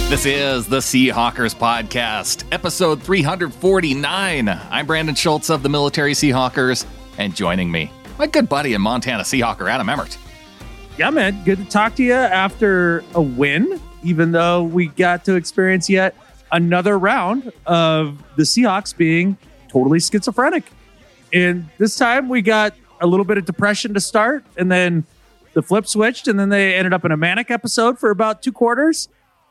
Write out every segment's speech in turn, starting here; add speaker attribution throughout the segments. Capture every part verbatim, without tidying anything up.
Speaker 1: This is the Seahawkers Podcast, episode three forty-nine. I'm Brandon Schultz of the Military Seahawkers, and joining me, my good buddy and Montana Seahawker, Adam Emmert.
Speaker 2: Yeah, man, good to talk to you after a win, even though we got to experience yet another round of the Seahawks being totally schizophrenic. And this time we got a little bit of depression to start, and then the flip switched, and then they ended up in a manic episode for about two quarters.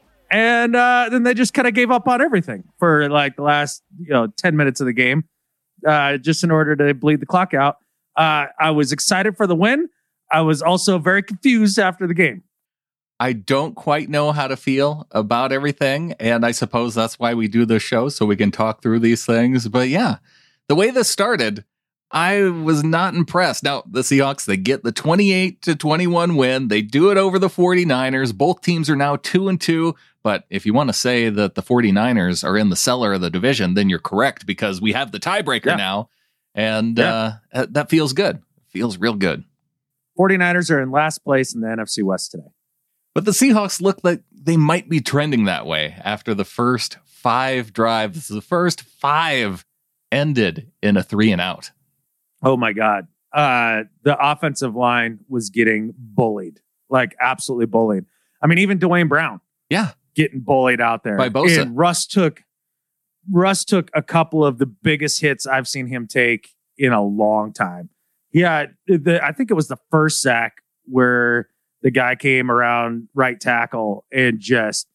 Speaker 2: And uh, then they just kind of gave up on everything for like the last, you know, ten minutes of the game, uh, just in order to bleed the clock out. Uh, I was excited for the win. I was also very confused after the game.
Speaker 1: I don't quite know how to feel about everything, and I suppose that's why we do this show, so we can talk through these things. But yeah, the way this started, I was not impressed. Now, the Seahawks, they get the twenty-eight to twenty-one win. They do it over the forty-niners. Both teams are now two and two. But if you want to say that the forty-niners are in the cellar of the division, then you're correct, because we have the tiebreaker yeah. now. And yeah. uh, that feels good. Feels real good.
Speaker 2: forty-niners are in last place in the N F C West today.
Speaker 1: But the Seahawks look like they might be trending that way after the first five drives. The first five ended in a three and out.
Speaker 2: Oh, my God. Uh, the offensive line was getting bullied, like absolutely bullied. I mean, even Dwayne Brown.
Speaker 1: Yeah.
Speaker 2: Getting bullied out there.
Speaker 1: By Bosa.
Speaker 2: And Russ took, Russ took a couple of the biggest hits I've seen him take in a long time. Yeah, the, I think it was the first sack where the guy came around right tackle and just,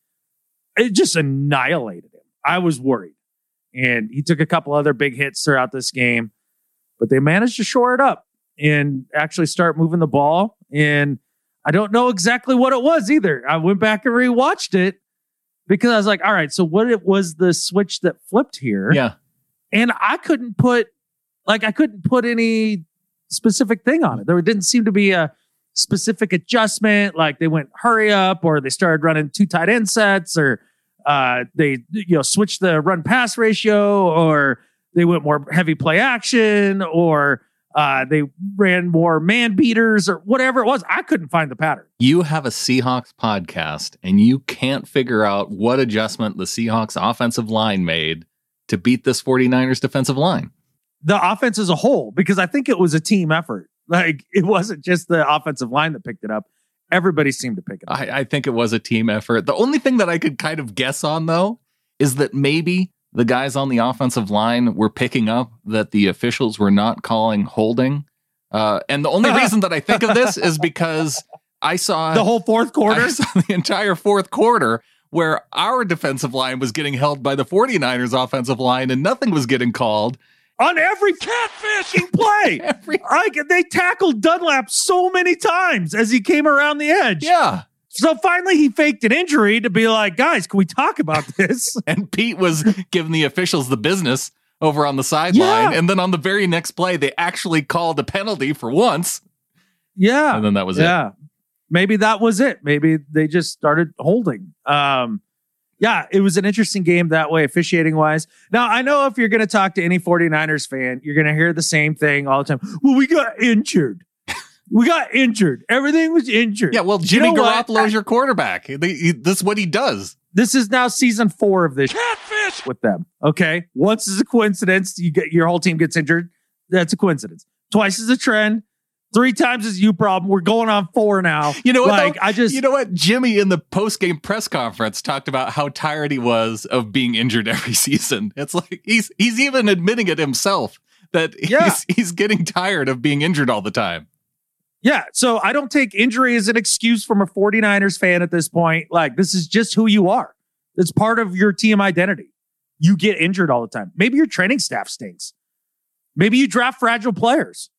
Speaker 2: it just annihilated him. I was worried. And he took a couple other big hits throughout this game. But they managed to shore it up and actually start moving the ball. And I don't know exactly what it was either. I went back and rewatched it because I was like, all right, so what it was the switch that flipped here?
Speaker 1: Yeah.
Speaker 2: And I couldn't put, like, I couldn't put any specific thing on it. There didn't seem to be a specific adjustment. Like they went hurry up, or they started running two tight end sets, or uh, they, you know, switched the run pass ratio, or they went more heavy play action, or uh, they ran more man beaters, or whatever it was. I couldn't find the pattern.
Speaker 1: You have a Seahawks podcast and you can't figure out what adjustment the Seahawks offensive line made to beat this forty-niners defensive line.
Speaker 2: The offense as a whole, because I think it was a team effort. Like it wasn't just the offensive line that picked it up. Everybody seemed to pick it up.
Speaker 1: I, I think it was a team effort. The only thing that I could kind of guess on, though, is that maybe the guys on the offensive line were picking up that the officials were not calling holding. Uh, and the only reason that I think of this is because I saw
Speaker 2: the whole fourth quarter,
Speaker 1: I saw the entire fourth quarter where our defensive line was getting held by the forty-niners offensive line and nothing was getting called.
Speaker 2: On every catfishing play. every- I, they tackled Dunlap so many times as he came around the edge.
Speaker 1: Yeah.
Speaker 2: So finally he faked an injury to be like, guys, can we talk about this?
Speaker 1: And Pete was giving the officials the business over on the sideline.
Speaker 2: Yeah.
Speaker 1: And then on the very next play, they actually called a penalty for once.
Speaker 2: Yeah.
Speaker 1: And then that was
Speaker 2: yeah.
Speaker 1: it.
Speaker 2: Yeah. Maybe that was it. Maybe they just started holding. Um, yeah, it was an interesting game that way, officiating wise. Now, I know if you're going to talk to any forty-niners fan, you're going to hear the same thing all the time. Well, we got injured. We got injured. Everything was injured.
Speaker 1: Yeah, well, Jimmy
Speaker 2: you know
Speaker 1: Garoppolo's your quarterback. They, he, this is what he does.
Speaker 2: This is now season four of this catfish with them. Okay, once is a coincidence. You get your whole team gets injured. That's a coincidence. Twice is a trend. Three times is you problem. We're going on four now.
Speaker 1: You know what?
Speaker 2: Like
Speaker 1: though?
Speaker 2: I just,
Speaker 1: you know what? Jimmy in the post-game press conference talked about how tired he was of being injured every season. It's like he's he's even admitting it himself that
Speaker 2: yeah.
Speaker 1: he's he's getting tired of being injured all the time.
Speaker 2: Yeah. So I don't take injury as an excuse from a forty-niners fan at this point. Like this is just who you are. It's part of your team identity. You get injured all the time. Maybe your training staff stinks. Maybe you draft fragile players.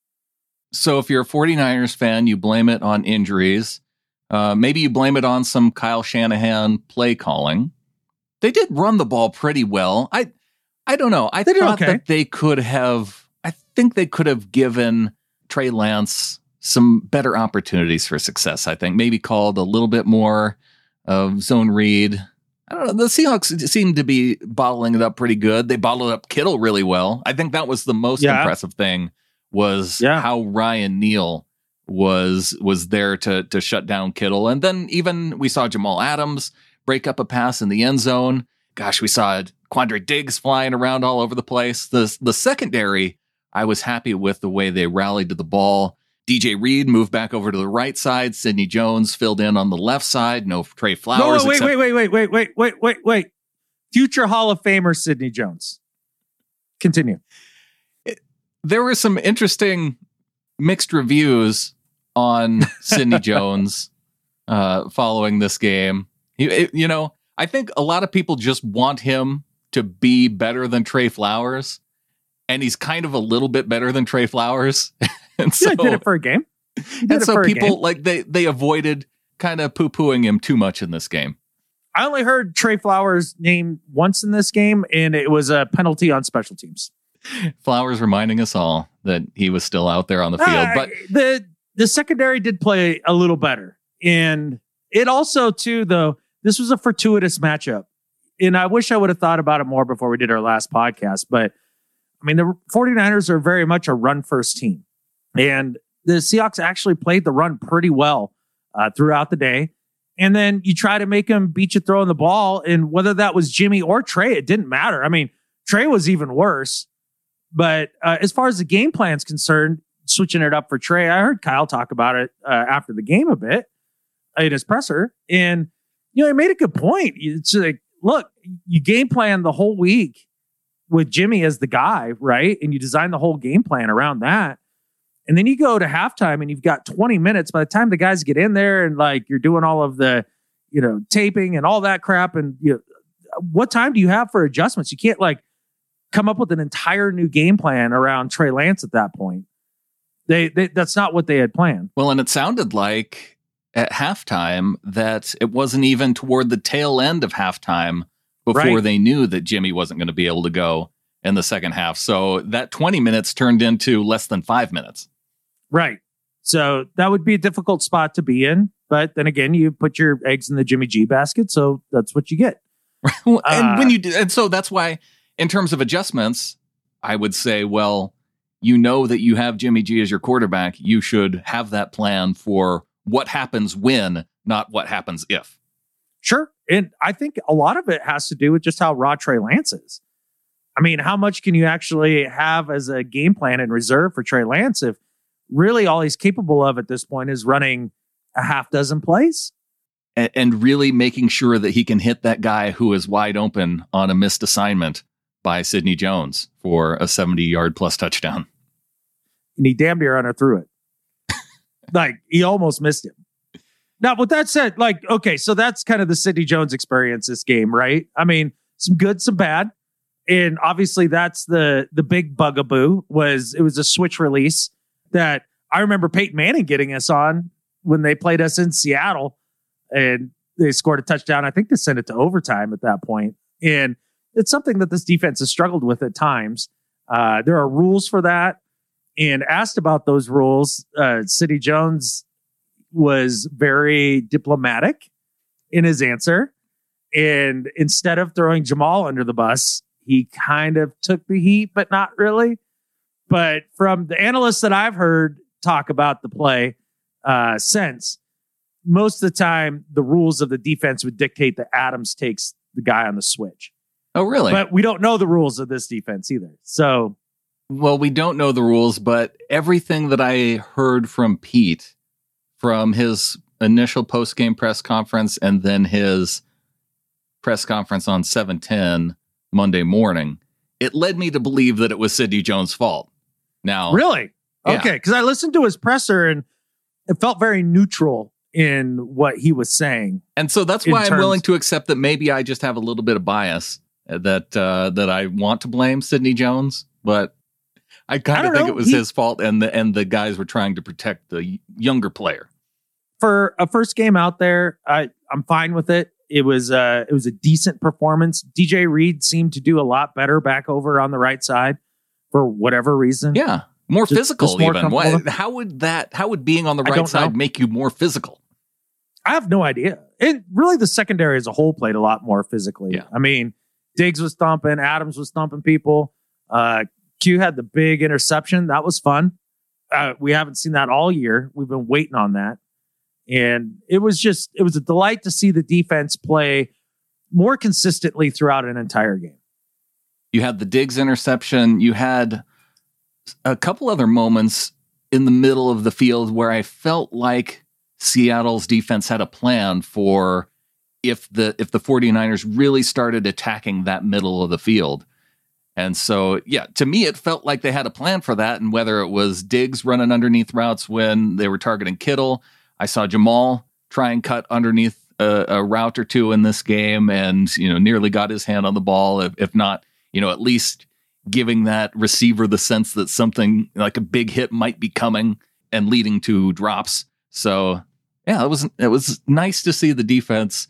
Speaker 1: So if you're a forty-niners fan, you blame it on injuries. Uh, maybe you blame it on some Kyle Shanahan play calling. They did run the ball pretty well. I I don't know. I
Speaker 2: they
Speaker 1: thought
Speaker 2: okay.
Speaker 1: that they could have, I think they could have given Trey Lance some better opportunities for success, I think. Maybe called a little bit more of zone read. I don't know. The Seahawks seem to be bottling it up pretty good. They bottled up Kittle really well. I think that was the most
Speaker 2: yeah.
Speaker 1: impressive thing. Was
Speaker 2: yeah.
Speaker 1: how Ryan Neal was was there to to shut down Kittle. And then even we saw Jamal Adams break up a pass in the end zone. Gosh, we saw Quandre Diggs flying around all over the place. The, the secondary, I was happy with the way they rallied to the ball. D J Reed moved back over to the right side. Sidney Jones filled in on the left side. No Trey Flowers.
Speaker 2: No, wait,
Speaker 1: except-
Speaker 2: wait, wait, wait, wait, wait, wait, wait, wait. Future Hall of Famer Sidney Jones. Continue.
Speaker 1: It, there were some interesting mixed reviews on Sidney Jones uh, following this game. He, it, you know, I think a lot of people just want him to be better than Trey Flowers, and he's kind of a little bit better than Trey Flowers. And so,
Speaker 2: yeah, did it for a game.
Speaker 1: And so people like they they avoided kind of poo-pooing him too much in this game.
Speaker 2: I only heard Trey Flowers' name once in this game, and it was a penalty on special teams.
Speaker 1: Flowers reminding us all that he was still out there on the field.
Speaker 2: Uh,
Speaker 1: but
Speaker 2: the the secondary did play a little better. And it also, too, though, this was a fortuitous matchup. And I wish I would have thought about it more before we did our last podcast. But, I mean, the 49ers are very much a run-first team. And the Seahawks actually played the run pretty well uh, throughout the day. And then you try to make them beat you throwing the ball. And whether that was Jimmy or Trey, it didn't matter. I mean, Trey was even worse. But uh, as far as the game plan is concerned, switching it up for Trey, I heard Kyle talk about it uh, after the game a bit in his presser. And, you know, he made a good point. It's like, look, you game plan the whole week with Jimmy as the guy, right? And you design the whole game plan around that. And then you go to halftime and you've got twenty minutes. By the time the guys get in there and like you're doing all of the, you know, taping and all that crap. And you know, what time do you have for adjustments? You can't like come up with an entire new game plan around Trey Lance at that point. They, they that's not what they had planned.
Speaker 1: Well, and it sounded like at halftime that it wasn't even toward the tail end of halftime before
Speaker 2: Right.
Speaker 1: they knew that Jimmy wasn't going to be able to go in the second half. So that twenty minutes turned into less than five minutes.
Speaker 2: Right. So that would be a difficult spot to be in. But then again, you put your eggs in the Jimmy G basket. So that's what you get.
Speaker 1: and
Speaker 2: Uh,
Speaker 1: when you do, and so that's why, in terms of adjustments, I would say, well, you know that you have Jimmy G as your quarterback. You should have that plan for what happens when, not what happens if.
Speaker 2: Sure. And I think a lot of it has to do with just how raw Trey Lance is. I mean, how much can you actually have as a game plan in reserve for Trey Lance if really all he's capable of at this point is running a half dozen plays?
Speaker 1: And, and really making sure that he can hit that guy who is wide open on a missed assignment by Sidney Jones for a seventy-yard plus touchdown.
Speaker 2: And he damn near underthrew it. Like, he almost missed him. Now, with that said, like, okay, so that's kind of the Sidney Jones experience this game, right? I mean, some good, some bad. And obviously that's the the big bugaboo was it was a switch release that I remember Peyton Manning getting us on when they played us in Seattle and they scored a touchdown. I think they sent it to overtime at that point. And it's something that this defense has struggled with at times. Uh, there are rules for that. And asked about those rules, uh, Sidney Jones was very diplomatic in his answer. And instead of throwing Jamal under the bus, he kind of took the heat, but not really. But from the analysts that I've heard talk about the play uh, since, most of the time, the rules of the defense would dictate that Adams takes the guy on the switch.
Speaker 1: Oh, really?
Speaker 2: But we don't know the rules of this defense either. So,
Speaker 1: well, we don't know the rules, but everything that I heard from Pete from his initial post-game press conference and then his press conference on seven ten Monday morning, it led me to believe that it was Sidney Jones' fault. Now,
Speaker 2: really?
Speaker 1: Yeah.
Speaker 2: Okay, because I listened to his presser and it felt very neutral in what he was saying.
Speaker 1: And so that's
Speaker 2: in
Speaker 1: why I'm
Speaker 2: terms-
Speaker 1: willing to accept that maybe I just have a little bit of bias that uh, that I want to blame Sidney Jones, but I kind
Speaker 2: I
Speaker 1: of
Speaker 2: don't
Speaker 1: think
Speaker 2: know.
Speaker 1: it was
Speaker 2: He-
Speaker 1: his fault, and the and the guys were trying to protect the younger player.
Speaker 2: For a first game out there, I, I'm fine with it. It was uh, it was a decent performance. D J Reed seemed to do a lot better back over on the right side for whatever reason.
Speaker 1: Yeah, more
Speaker 2: Just-
Speaker 1: physical
Speaker 2: just more
Speaker 1: even. What,
Speaker 2: comfortable.
Speaker 1: how would that? How would being on the
Speaker 2: I
Speaker 1: right
Speaker 2: don't
Speaker 1: side
Speaker 2: know.
Speaker 1: make you more physical?
Speaker 2: I have no idea. And really, the secondary as a whole played a lot more physically.
Speaker 1: Yeah.
Speaker 2: I mean, Diggs was thumping, Adams was thumping people. Uh, Q had the big interception. That was fun. Uh, we haven't seen that all year. We've been waiting on that. And it was just, it was a delight to see the defense play more consistently throughout an entire game.
Speaker 1: You had the Diggs interception. You had a couple other moments in the middle of the field where I felt like Seattle's defense had a plan for if the if the 49ers really started attacking that middle of the field. And so, yeah, to me, it felt like they had a plan for that. And whether it was Diggs running underneath routes when they were targeting Kittle, I saw Jamal try and cut underneath a, a route or two in this game and, you know, nearly got his hand on the ball. If, if not, you know, at least giving that receiver the sense that something like a big hit might be coming and leading to drops. So, yeah, it was it was nice to see the defense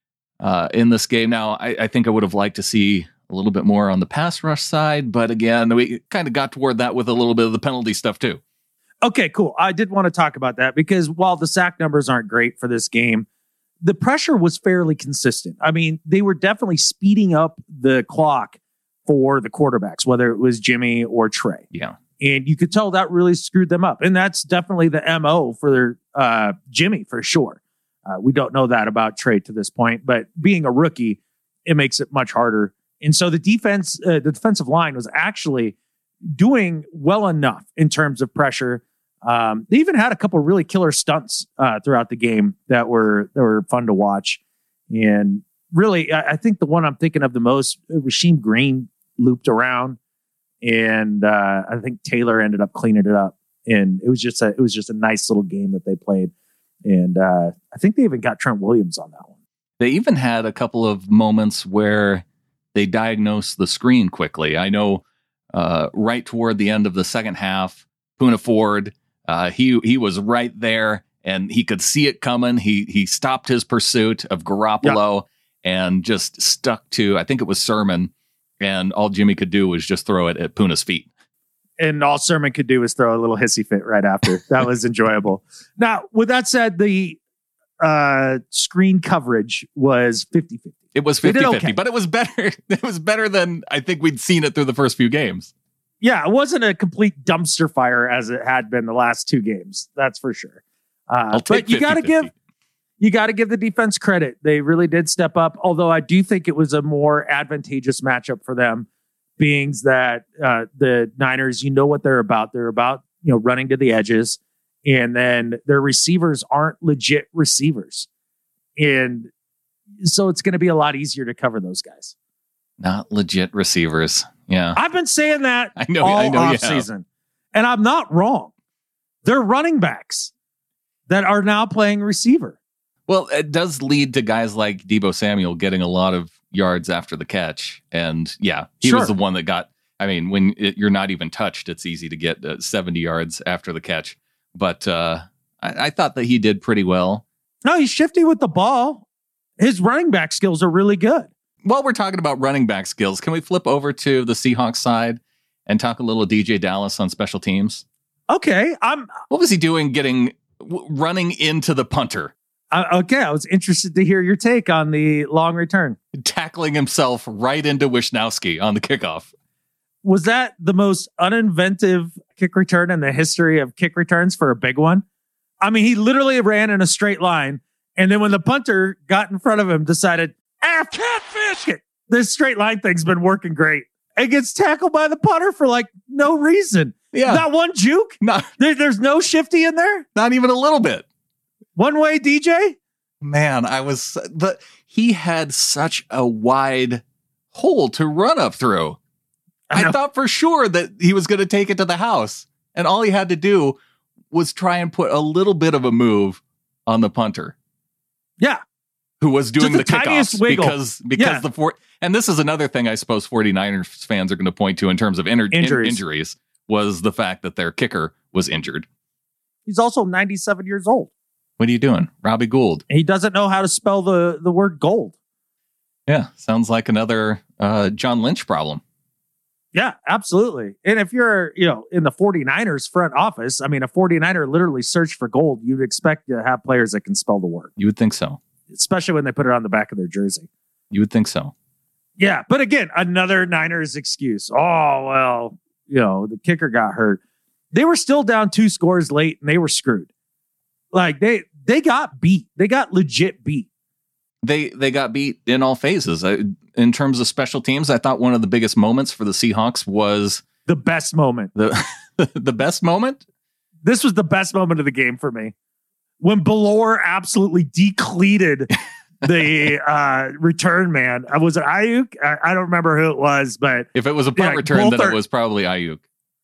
Speaker 1: uh, in this game. Now, I, I think I would have liked to see a little bit more on the pass rush side. But again, we kind of got toward that with a little bit of the penalty stuff, too.
Speaker 2: Okay, cool. I did want to talk about that because while the sack numbers aren't great for this game, the pressure was fairly consistent. I mean, they were definitely speeding up the clock for the quarterbacks, whether it was Jimmy or Trey.
Speaker 1: Yeah.
Speaker 2: And you could tell that really screwed them up. And that's definitely the M O for their, uh, Jimmy, for sure. Uh, we don't know that about Trey to this point, but being a rookie, it makes it much harder. And so the defense, uh, the defensive line was actually doing well enough in terms of pressure. Um, they even had a couple of really killer stunts uh, throughout the game that were that were fun to watch. And really, I, I think the one I'm thinking of the most, Rasheem Green looped around, and uh, I think Taylor ended up cleaning it up. And it was just a it was just a nice little game that they played. And uh, I think they even got Trent Williams on that one.
Speaker 1: They even had a couple of moments where they diagnosed the screen quickly. I know uh, right toward the end of the second half, Poona Ford, uh, he he was right there and he could see it coming. He he stopped his pursuit of Garoppolo yeah. and just stuck to, I think it was Sermon, and all Jimmy could do was just throw it at Poona's feet.
Speaker 2: And all Sermon could do was throw a little hissy fit right after. That was enjoyable. Now, with that said, the uh, screen coverage was fifty-fifty.
Speaker 1: It was fifty-fifty,
Speaker 2: okay.
Speaker 1: But it was better. It was better than I think we'd seen it through the first few games.
Speaker 2: Yeah, it wasn't a complete dumpster fire as it had been the last two games. That's for sure. Uh,
Speaker 1: I'll take
Speaker 2: but you got to give you got to give the defense credit. They really did step up. Although I do think it was a more advantageous matchup for them, being that uh, the Niners, you know what they're about. They're about you know running to the edges, and then their receivers aren't legit receivers, and so it's going to be a lot easier to cover those guys.
Speaker 1: Not legit receivers. Yeah.
Speaker 2: I've been saying that
Speaker 1: I know,
Speaker 2: all
Speaker 1: I know
Speaker 2: off season, and I'm not wrong. They're running backs that are now playing receiver.
Speaker 1: Well, it does lead to guys like Deebo Samuel getting a lot of yards after the catch. And yeah, he
Speaker 2: sure.
Speaker 1: was the one that got, I mean, when it, you're not even touched, it's easy to get uh, seventy yards after the catch. But uh, I, I thought that he did pretty well.
Speaker 2: No, he's shifty with the ball. His running back skills are really good.
Speaker 1: While we're talking about running back skills, can we flip over to the Seahawks side and talk a little D J Dallas on special teams?
Speaker 2: Okay. I'm.
Speaker 1: What was he doing getting, w- running into the punter?
Speaker 2: Uh, okay. I was interested to hear your take on the long return.
Speaker 1: Tackling himself right into Wisnowski on the kickoff.
Speaker 2: Was that the most uninventive kick return in the history of kick returns for a big one? I mean, he literally ran in a straight line. And then when the punter got in front of him, decided, ah, catfish it. This straight line thing's been working great. It gets tackled by the punter for like no reason.
Speaker 1: Yeah.
Speaker 2: Not one juke.
Speaker 1: No.
Speaker 2: There, there's no shifty in there.
Speaker 1: Not even a little bit.
Speaker 2: One way D J.
Speaker 1: Man, I was the he had such a wide hole to run up through. I, I thought for sure that he was going to take it to the house. And all he had to do was try and put a little bit of a move on the punter.
Speaker 2: Yeah.
Speaker 1: Who was doing
Speaker 2: the
Speaker 1: the, the kickoffs
Speaker 2: wiggle.
Speaker 1: because because
Speaker 2: yeah.
Speaker 1: the four and this is another thing I suppose 49ers fans are going to point to in terms of inter-
Speaker 2: injuries.
Speaker 1: In, injuries was the fact that their kicker was injured.
Speaker 2: He's also ninety-seven years old.
Speaker 1: What are you doing? Robbie Gould.
Speaker 2: He doesn't know how to spell the, the word gold.
Speaker 1: Yeah, sounds like another uh, John Lynch problem.
Speaker 2: Yeah, absolutely. And if you're, you know, in the 49ers front office, I mean, a 49er literally searched for gold. You'd expect to have players that can spell the word.
Speaker 1: You would think so.
Speaker 2: Especially when they put it on the back of their jersey.
Speaker 1: You would think so.
Speaker 2: Yeah, but again, another Niners excuse. Oh, well, you know, the kicker got hurt. They were still down two scores late and they were screwed. Like they they got beat. They got legit beat.
Speaker 1: They they got beat in all phases. I, in terms of special teams, I thought one of the biggest moments for the Seahawks was
Speaker 2: the best moment.
Speaker 1: The the best moment?
Speaker 2: This was the best moment of the game for me. When Ballore absolutely decleated the uh, return man. Uh, was it Ayuk? I, I don't remember who it was, but
Speaker 1: if it was a punt yeah, return, then are, it was probably Ayuk.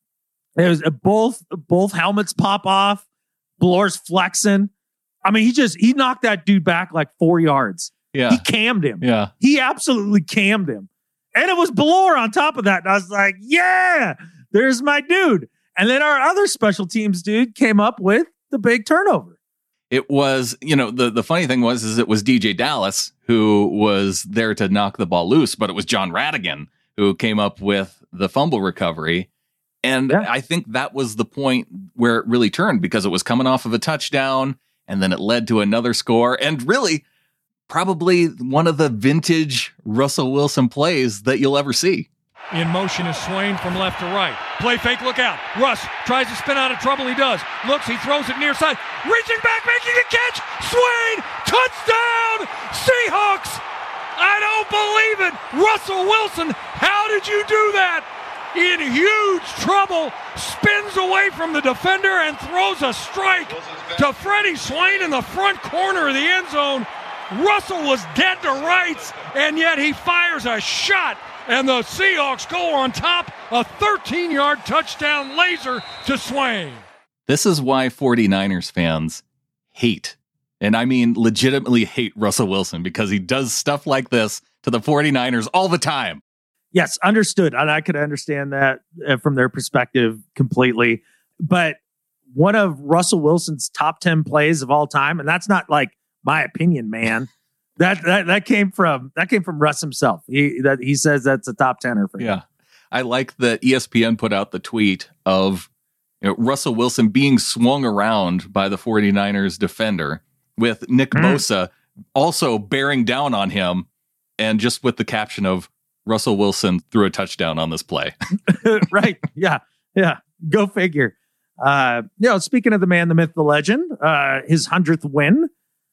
Speaker 2: It was uh, both both helmets pop off. Ballore's flexing. I mean, he just he knocked that dude back like four yards.
Speaker 1: Yeah,
Speaker 2: he cammed him.
Speaker 1: Yeah,
Speaker 2: he absolutely cammed him, and it was Ballore on top of that. And I was like, yeah, there's my dude. And then our other special teams dude came up with the big turnover.
Speaker 1: It was, you know, the, the funny thing was, is it was D J Dallas who was there to knock the ball loose, but it was John Radigan who came up with the fumble recovery. And yeah. I think that was the point where it really turned, because it was coming off of a touchdown and then it led to another score. And really, probably one of the vintage Russell Wilson plays that you'll ever see.
Speaker 3: In motion is Swain from left to right. Play fake, look out. Russ tries to spin out of trouble. He does. Looks, he throws it near side. Reaching back, making a catch. Swain, touchdown, Seahawks. I don't believe it. Russell Wilson, how did you do that? In huge trouble, spins away from the defender and throws a strike to Freddie Swain in the front corner of the end zone. Russell was dead to rights, and yet he fires a shot. And the Seahawks go on top, a thirteen-yard touchdown laser to Swain.
Speaker 1: This is why 49ers fans hate, and I mean legitimately hate Russell Wilson, because he does stuff like this to the 49ers all the time.
Speaker 2: Yes, understood. And I could understand that uh, from their perspective completely. But one of Russell Wilson's top ten plays of all time, and that's not like my opinion, man. That, that that came from that came from Russ himself. He that he says that's a top tenner for him.
Speaker 1: Yeah, I like that E S P N put out the tweet of, you know, Russell Wilson being swung around by the 49ers defender with Nick mm. Bosa also bearing down on him, and just with the caption of Russell Wilson threw a touchdown on this play.
Speaker 2: Right? Yeah, yeah. Go figure. Uh, you know, speaking of the man, the myth, the legend, uh, his hundredth win.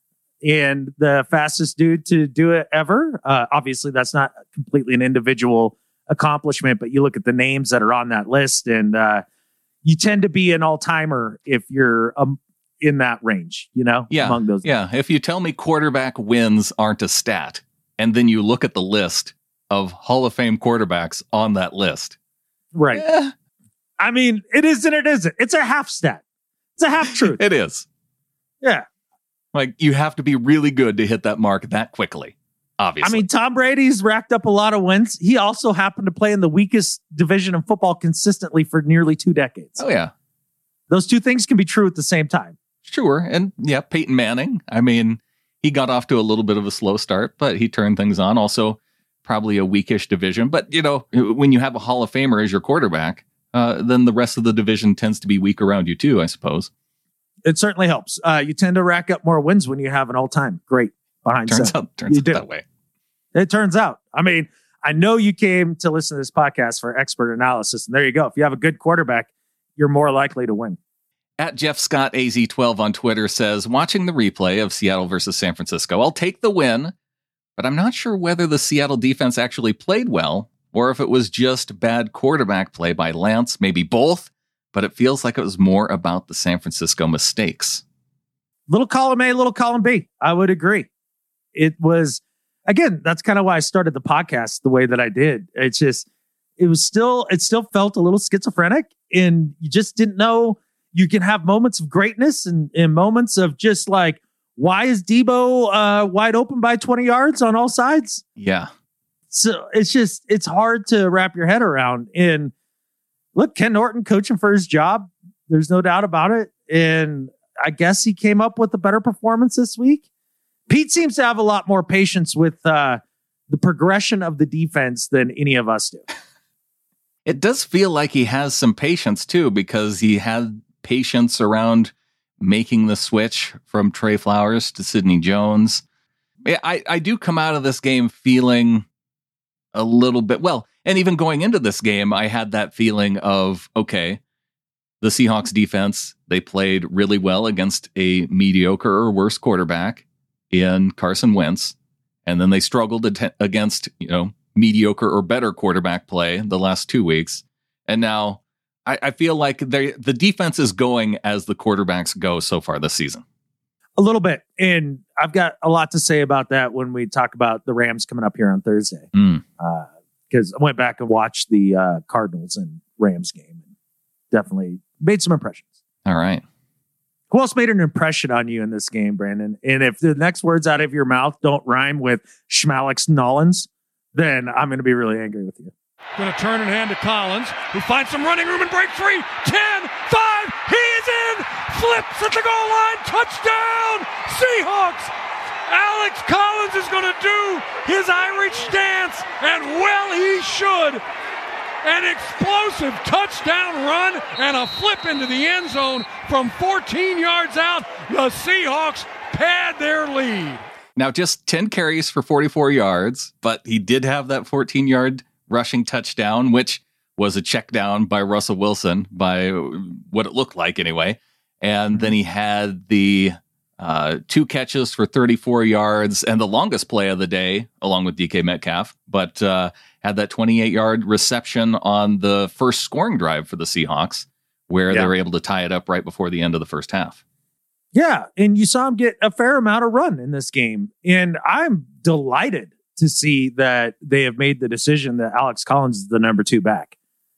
Speaker 2: And the fastest dude to do it ever. Uh, obviously, that's not completely an individual accomplishment, but you look at the names that are on that list, and uh, you tend to be an all-timer if you're um, in that range, you know?
Speaker 1: Yeah,
Speaker 2: among those.
Speaker 1: Yeah, if you tell me quarterback wins aren't a stat, and then you look at the list of Hall of Fame quarterbacks on that list.
Speaker 2: Right. Eh. I mean, it is and it isn't. It's a half stat. It's a half truth.
Speaker 1: It is.
Speaker 2: Yeah.
Speaker 1: Like, you have to be really good to hit that mark that quickly, obviously.
Speaker 2: I mean, Tom Brady's racked up a lot of wins. He also happened to play in the weakest division of football consistently for nearly two decades.
Speaker 1: Oh, yeah.
Speaker 2: Those two things can be true at the same time.
Speaker 1: Sure. And, yeah, Peyton Manning. I mean, he got off to a little bit of a slow start, but he turned things on. Also, probably a weakish division. But, you know, when you have a Hall of Famer as your quarterback, uh, then the rest of the division tends to be weak around you, too, I suppose.
Speaker 2: It certainly helps. Uh, you tend to rack up more wins when you have an all-time great behind
Speaker 1: turns
Speaker 2: center.
Speaker 1: out turns
Speaker 2: you
Speaker 1: out
Speaker 2: do.
Speaker 1: that way.
Speaker 2: It turns out. I mean, I know you came to listen to this podcast for expert analysis, and there you go. If you have a good quarterback, you're more likely to win.
Speaker 1: At Jeff Scott A Z twelve on Twitter says, watching the replay of Seattle versus San Francisco, I'll take the win, but I'm not sure whether the Seattle defense actually played well or if it was just bad quarterback play by Lance, maybe both. But it feels like it was more about the San Francisco mistakes.
Speaker 2: Little column A, little column B. I would agree. It was, again, that's kind of why I started the podcast the way that I did. It's just, it was still, it still felt a little schizophrenic, and you just didn't know. You can have moments of greatness and, and moments of just like, why is Debo uh, wide open by twenty yards on all sides?
Speaker 1: Yeah.
Speaker 2: So it's just, it's hard to wrap your head around. And look, Ken Norton coaching for his job. There's no doubt about it. And I guess he came up with a better performance this week. Pete seems to have a lot more patience with uh, the progression of the defense than any of us do.
Speaker 1: It does feel like he has some patience, too, because he had patience around making the switch from Trey Flowers to Sidney Jones. I, I do come out of this game feeling a little bit, well, and even going into this game, I had that feeling of, okay, the Seahawks defense, they played really well against a mediocre or worse quarterback in Carson Wentz. And then they struggled at- against, you know, mediocre or better quarterback play the last two weeks. And now I, I feel like they the defense is going as the quarterbacks go so far this season.
Speaker 2: A little bit. And I've got a lot to say about that when we talk about the Rams coming up here on Thursday.
Speaker 1: Mm.
Speaker 2: Uh, because I went back and watched the uh, Cardinals and Rams game and definitely made some impressions.
Speaker 1: All right.
Speaker 2: Who else made an impression on you in this game, Brandon? And if the next words out of your mouth don't rhyme with Schmalix Nollins, then I'm going to be really angry with you.
Speaker 3: Going to turn and hand to Collins, who finds some running room and break free. ten, five, he is in! Flips at the goal line, touchdown! Seahawks! Alex Collins is going to do his Irish dance, and well he should. An explosive touchdown run and a flip into the end zone from fourteen yards out. The Seahawks pad their lead.
Speaker 1: Now, just ten carries for forty-four yards, but he did have that fourteen-yard rushing touchdown, which was a check down by Russell Wilson, by what it looked like anyway. And then he had the uh, two catches for thirty-four yards and the longest play of the day, along with D K Metcalf, but uh, had that twenty-eight-yard reception on the first scoring drive for the Seahawks, where yeah. they were able to tie it up right before the end of the first half.
Speaker 2: Yeah, and you saw him get a fair amount of run in this game. And I'm delighted to see that they have made the decision that Alex Collins is the number two back.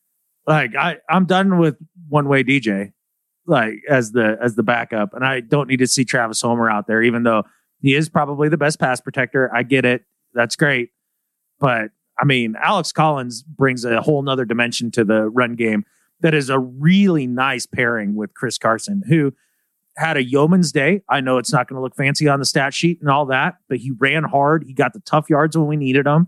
Speaker 2: Like, I, I'm done with one-way D J, like, as the as the backup. And I don't need to see Travis Homer out there, even though he is probably the best pass protector. I get it. That's great. But, I mean, Alex Collins brings a whole nother dimension to the run game that is a really nice pairing with Chris Carson, who had a yeoman's day. I know it's not going to look fancy on the stat sheet and all that, but he ran hard. He got the tough yards when we needed them,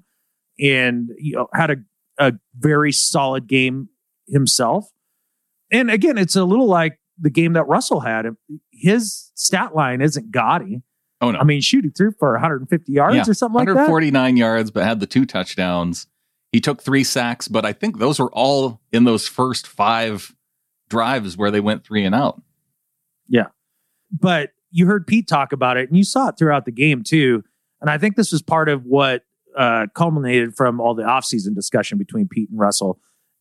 Speaker 2: and you know, had a, a very solid game himself. And again, it's a little like the game that Russell had. His stat line isn't gaudy.
Speaker 1: Oh no!
Speaker 2: I mean, shooting through for one hundred fifty yards yeah, or something like that.
Speaker 1: one hundred forty-nine yards, but had the two touchdowns. He took three sacks, but I think those were all in those first five drives where they went three and out.
Speaker 2: Yeah. But you heard Pete talk about it, and you saw it throughout the game too. And I think this was part of what uh, culminated from all the offseason discussion between Pete and Russell,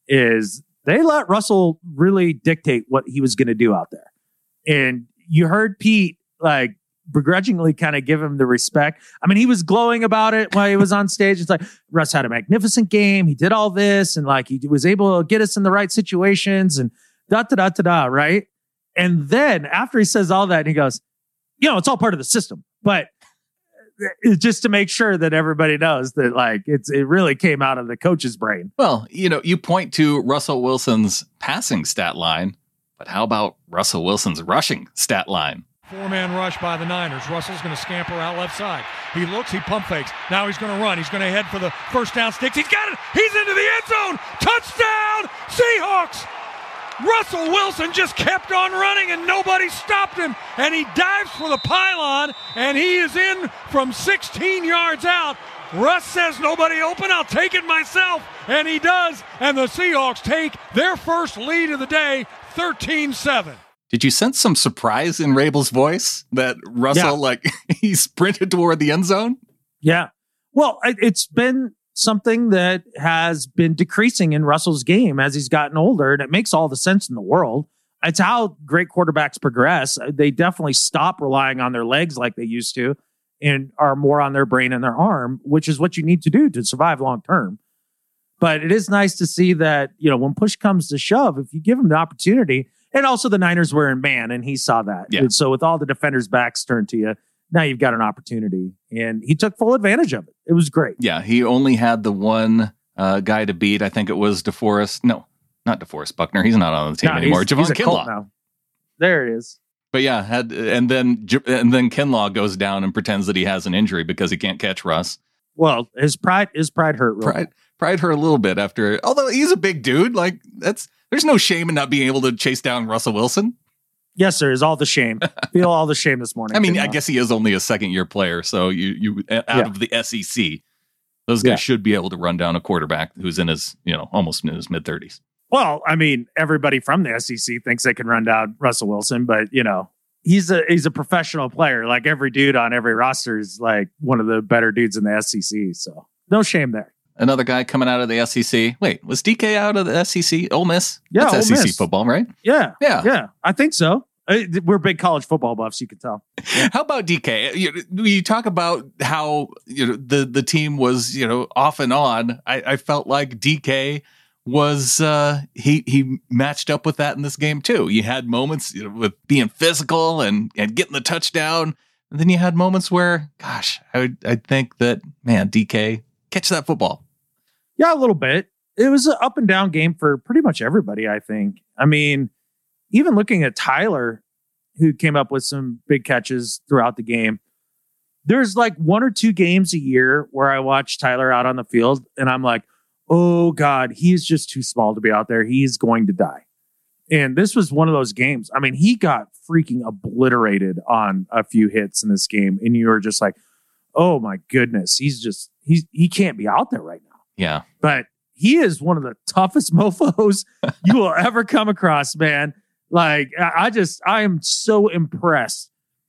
Speaker 2: is they let Russell really dictate what he was going to do out there. And you heard Pete like begrudgingly kind of give him the respect. I mean, he was glowing about it while he was on stage. It's like, Russ had a magnificent game. He did all this, and like he was able to get us in the right situations and da da da da da, right? And then after he says all that, he goes, you know, it's all part of the system, but it's just to make sure that everybody knows that like it's, it really came out of the coach's brain.
Speaker 1: Well, you know, you point to Russell Wilson's passing stat line, but how about Russell Wilson's rushing stat line?
Speaker 3: Four-man rush by the Niners. Russell's going to scamper out left side. He looks, he pump fakes. Now he's going to run. He's going to head for the first down sticks. He's got it. He's into the end zone. Touchdown, Seahawks. Russell Wilson just kept on running and nobody stopped him, and he dives for the pylon, and he is in from sixteen yards out. Russ says, nobody open, I'll take it myself, and he does, and the Seahawks take their first lead of the day, thirteen seven.
Speaker 1: Did you sense some surprise in Rabel's voice that Russell, yeah. like, he sprinted toward the end zone?
Speaker 2: Yeah. Well, it's been something that has been decreasing in Russell's game as he's gotten older, and it makes all the sense in the world. It's how great quarterbacks progress. They definitely stop relying on their legs like they used to and are more on their brain and their arm, which is what you need to do to survive long term. But it is nice to see that, you know, when push comes to shove, if you give him the opportunity, and also the Niners were in man, and he saw that.
Speaker 1: Yeah.
Speaker 2: And so with all the defenders' backs turned to you, now you've got an opportunity, and he took full advantage of it. It was great.
Speaker 1: Yeah, he only had the one uh, guy to beat. I think it was DeForest. No, not DeForest Buckner. He's not on the team
Speaker 2: no,
Speaker 1: anymore.
Speaker 2: He's,
Speaker 1: Javon
Speaker 2: he's a
Speaker 1: Kinlaw.
Speaker 2: Colt now. There it is.
Speaker 1: But yeah, had and then and then Kinlaw goes down and pretends that he has an injury because he can't catch Russ.
Speaker 2: Well, his pride, his pride hurt. Real
Speaker 1: pride, pride hurt a little bit after. Although he's a big dude, like that's there's no shame in not being able to chase down Russell Wilson.
Speaker 2: Yes, sir. Is all the shame. Feel all the shame this morning.
Speaker 1: I mean, I guess he is only a second year player, so you you out yeah. of the S E C, those guys yeah. should be able to run down a quarterback who's in his you know almost in his mid thirties.
Speaker 2: Well, I mean, everybody from the S E C thinks they can run down Russell Wilson, but you know, he's a he's a professional player. Like every dude on every roster is like one of the better dudes in the S E C. So no shame there.
Speaker 1: Another guy coming out of the S E C. Wait, was D K out of the S E C? Ole Miss?
Speaker 2: Yeah,
Speaker 1: That's
Speaker 2: Ole
Speaker 1: S E C
Speaker 2: Miss.
Speaker 1: football, right?
Speaker 2: Yeah,
Speaker 1: Yeah.
Speaker 2: yeah. I think so. Uh, We're big college football buffs, you can tell.
Speaker 1: How about D K? You, you talk about how you know the, the team was you know off and on. I, I felt like D K was uh, he he matched up with that in this game too. You had moments you know, with being physical and and getting the touchdown, and then you had moments where, gosh, I would I think that man D K catch that football.
Speaker 2: Yeah, a little bit. It was an up and down game for pretty much everybody, I think. I mean, even looking at Tyler, who came up with some big catches throughout the game, there's like one or two games a year where I watch Tyler out on the field and I'm like, oh God, he's just too small to be out there. He's going to die. And this was one of those games. I mean, he got freaking obliterated on a few hits in this game. And you were just like, oh my goodness, he's just, he's, he can't be out there right now.
Speaker 1: Yeah.
Speaker 2: But he is one of the toughest mofos you will ever come across, man. Like, I just, I am so impressed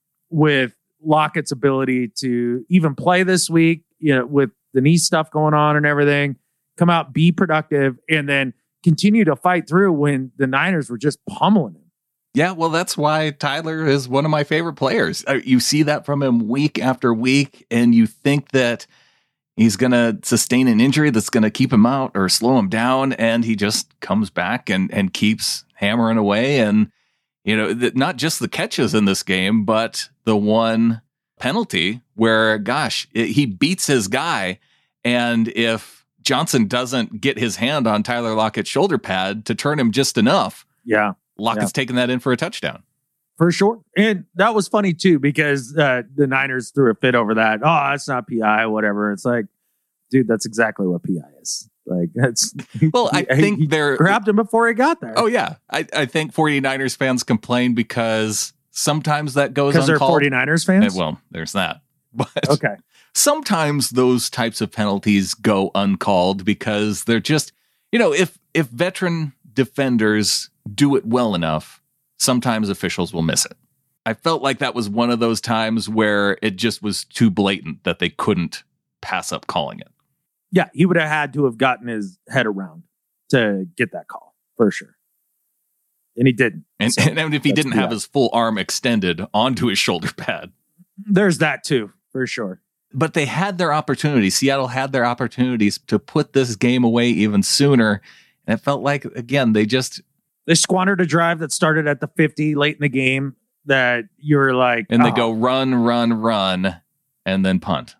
Speaker 2: with Lockett's ability to even play this week, you know, with the knee stuff going on and everything, come out, be productive, and then continue to fight through when the Niners were just pummeling him.
Speaker 1: Yeah, well, that's why Tyler is one of my favorite players. You see that from him week after week, and you think that he's going to sustain an injury that's going to keep him out or slow him down, and he just comes back and, and keeps hammering away. And, you know, th- not just the catches in this game, but the one penalty where, gosh, it, he beats his guy, and if Johnson doesn't get his hand on Tyler Lockett's shoulder pad to turn him just enough,
Speaker 2: Yeah.
Speaker 1: Lockett's
Speaker 2: Yeah.
Speaker 1: taking that in for a touchdown.
Speaker 2: For sure. And that was funny too, because uh, the Niners threw a fit over that. Oh, that's not P I, whatever. It's like, dude, that's exactly what P I is. Like, that's,
Speaker 1: Well, I
Speaker 2: he-
Speaker 1: think
Speaker 2: he
Speaker 1: they're...
Speaker 2: grabbed him before he got there.
Speaker 1: Oh, yeah. I, I think 49ers fans complain because sometimes that goes
Speaker 2: because they're
Speaker 1: uncalled.
Speaker 2: 49ers fans?
Speaker 1: Eh, Well, there's that. But
Speaker 2: Okay.
Speaker 1: sometimes those types of penalties go uncalled because they're just, you know, if if veteran defenders do it well enough, sometimes officials will miss it. I felt like that was one of those times where it just was too blatant that they couldn't pass up calling it.
Speaker 2: Yeah, he would have had to have gotten his head around to get that call, for sure. And he didn't.
Speaker 1: And,
Speaker 2: So,
Speaker 1: and if he
Speaker 2: that's
Speaker 1: didn't have
Speaker 2: P I.
Speaker 1: his full arm extended onto his shoulder pad.
Speaker 2: There's that too, for sure.
Speaker 1: But they had their opportunities. Seattle had their opportunities to put this game away even sooner. And it felt like, again, they just...
Speaker 2: They squandered a drive that started at the fifty late in the game that you're like...
Speaker 1: And they
Speaker 2: oh.
Speaker 1: go run, run, run, and then punt.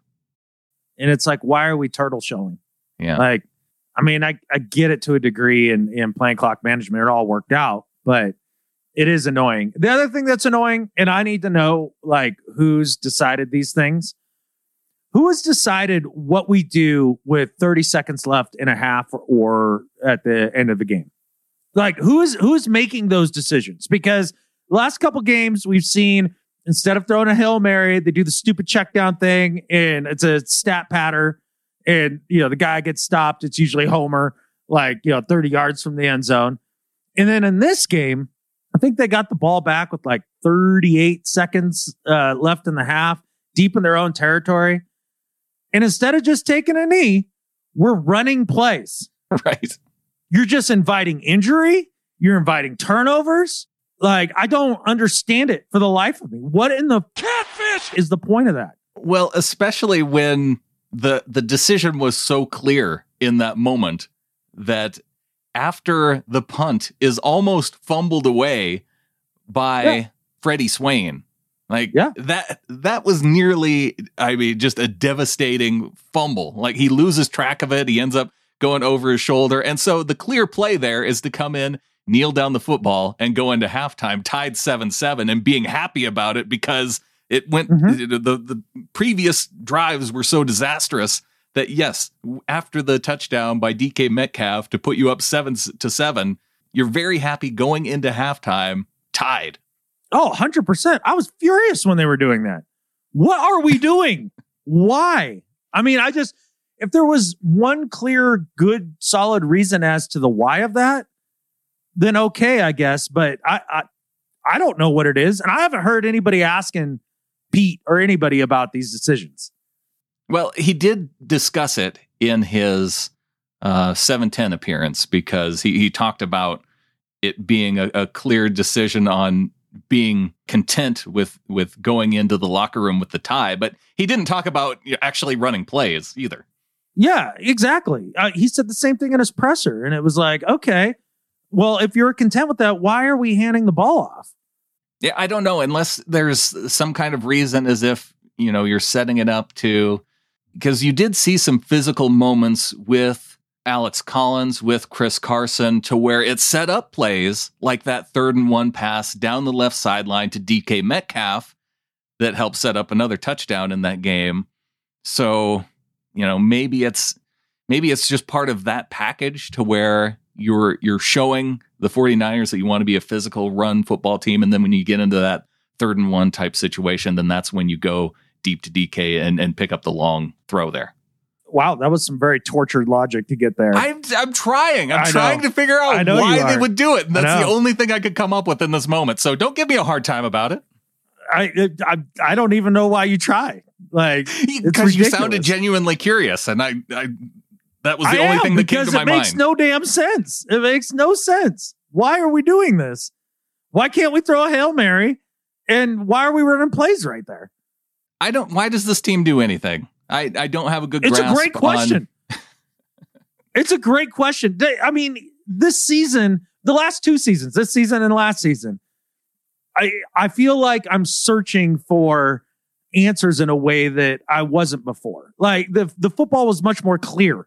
Speaker 2: And it's like, why are we turtle showing?
Speaker 1: Yeah.
Speaker 2: Like, I mean, I, I get it to a degree in, in playing clock management. It all worked out, but it is annoying. The other thing that's annoying, and I need to know, like, who's decided these things. Who has decided what we do with thirty seconds left in a half or, or at the end of the game? Like, who is who's making those decisions? Because the last couple games we've seen, instead of throwing a Hail Mary, they do the stupid check down thing, and it's a stat patter, and you know the guy gets stopped. It's usually Homer, like you know, thirty yards from the end zone. And then in this game, I think they got the ball back with like thirty-eight seconds uh, left in the half, deep in their own territory. And instead of just taking a knee, we're running plays.
Speaker 1: Right.
Speaker 2: You're just inviting injury. You're inviting turnovers. Like, I don't understand it for the life of me. What in the
Speaker 3: Catfish!
Speaker 2: is the point of that?
Speaker 1: Well, especially when the the decision was so clear in that moment that after the punt is almost fumbled away by
Speaker 2: Yeah.
Speaker 1: Freddie Swain. Like
Speaker 2: Yeah.
Speaker 1: that that was nearly, I mean, just a devastating fumble. Like he loses track of it. He ends up going over his shoulder. And so the clear play there is to come in, kneel down the football, and go into halftime tied seven seven and being happy about it because it went,
Speaker 2: Mhm.
Speaker 1: the, the, the previous drives were so disastrous that, yes, after the touchdown by D K Metcalf to put you up seven to seven, you're very happy going into halftime tied.
Speaker 2: Oh, one hundred percent. I was furious when they were doing that. What are we doing? Why? I mean, I just, if there was one clear, good, solid reason as to the why of that, then okay, I guess. But I, I, I don't know what it is. And I haven't heard anybody asking Pete or anybody about these decisions.
Speaker 1: Well, he did discuss it in his uh, seven ten appearance because he, he talked about it being a, a clear decision on being content with, with going into the locker room with the tie, but he didn't talk about actually running plays either.
Speaker 2: Yeah, exactly. Uh, he said the same thing in his presser, and it was like, okay, well, if you're content with that, why are we handing the ball off?
Speaker 1: Yeah, I don't know, unless there's some kind of reason as if, you know, you're setting it up to, because you did see some physical moments with Alex Collins, with Chris Carson, to where it set up plays like that third and one pass down the left sideline to D K Metcalf that helped set up another touchdown in that game. So, you know, maybe it's maybe it's just part of that package to where you're you're showing the 49ers that you want to be a physical run football team. And then when you get into that third and one type situation, then that's when you go deep to D K and, and pick up the long throw there.
Speaker 2: Wow, that was some very tortured logic to get there.
Speaker 1: I'm I'm trying. I'm
Speaker 2: I
Speaker 1: trying
Speaker 2: know.
Speaker 1: to figure out why they would do it. And that's the only thing I could come up with in this moment. So don't give me a hard time about it.
Speaker 2: I I, I don't even know why you try. Like,
Speaker 1: because you sounded genuinely curious, and I, I that was the
Speaker 2: I
Speaker 1: only
Speaker 2: am,
Speaker 1: thing that came to my
Speaker 2: mind. Because it makes
Speaker 1: mind.
Speaker 2: no damn sense. It makes no sense. Why are we doing this? Why can't we throw a Hail Mary? And why are we running plays right there?
Speaker 1: I don't. Why does this team do anything? I, I don't have a good
Speaker 2: It's
Speaker 1: grasp
Speaker 2: a great question.
Speaker 1: on...
Speaker 2: It's a great question. They, I mean, this season, the last two seasons, this season and last season, I I feel like I'm searching for answers in a way that I wasn't before. Like the the football was much more clear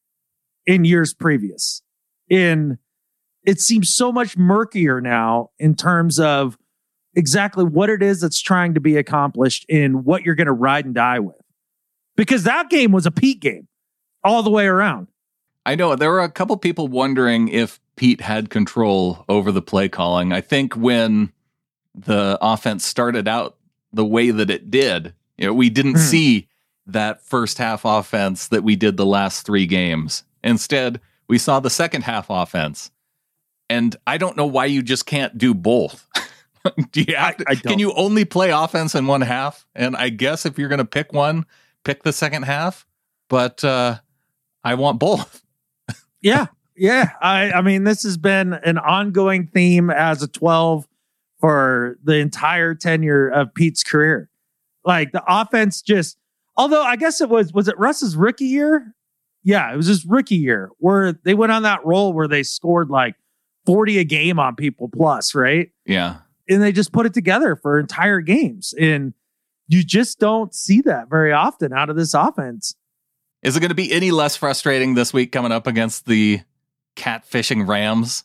Speaker 2: in years previous. In it seems so much murkier now in terms of exactly what it is that's trying to be accomplished and what you're going to ride and die with. Because that game was a Pete game all the way around.
Speaker 1: I know there were a couple people wondering if Pete had control over the play calling. I think when the offense started out the way that it did, you know, we didn't mm. see that first half offense that we did the last three games. Instead, we saw the second half offense. And I don't know why you just can't do both. do you have to,
Speaker 2: I, I
Speaker 1: can you only play offense in one half? And I guess if you're going to pick one, pick the second half. But uh, I want both.
Speaker 2: yeah, yeah. I, I mean, this has been an ongoing theme as a twelve for the entire tenure of Pete's career. Like the offense just, although I guess it was, was it Russ's rookie year? Yeah, it was his rookie year where they went on that roll where they scored like forty a game on people plus, right?
Speaker 1: Yeah.
Speaker 2: And they just put it together for entire games. And you just don't see that very often out of this offense.
Speaker 1: Is it going to be any less frustrating this week coming up against the catfishing Rams?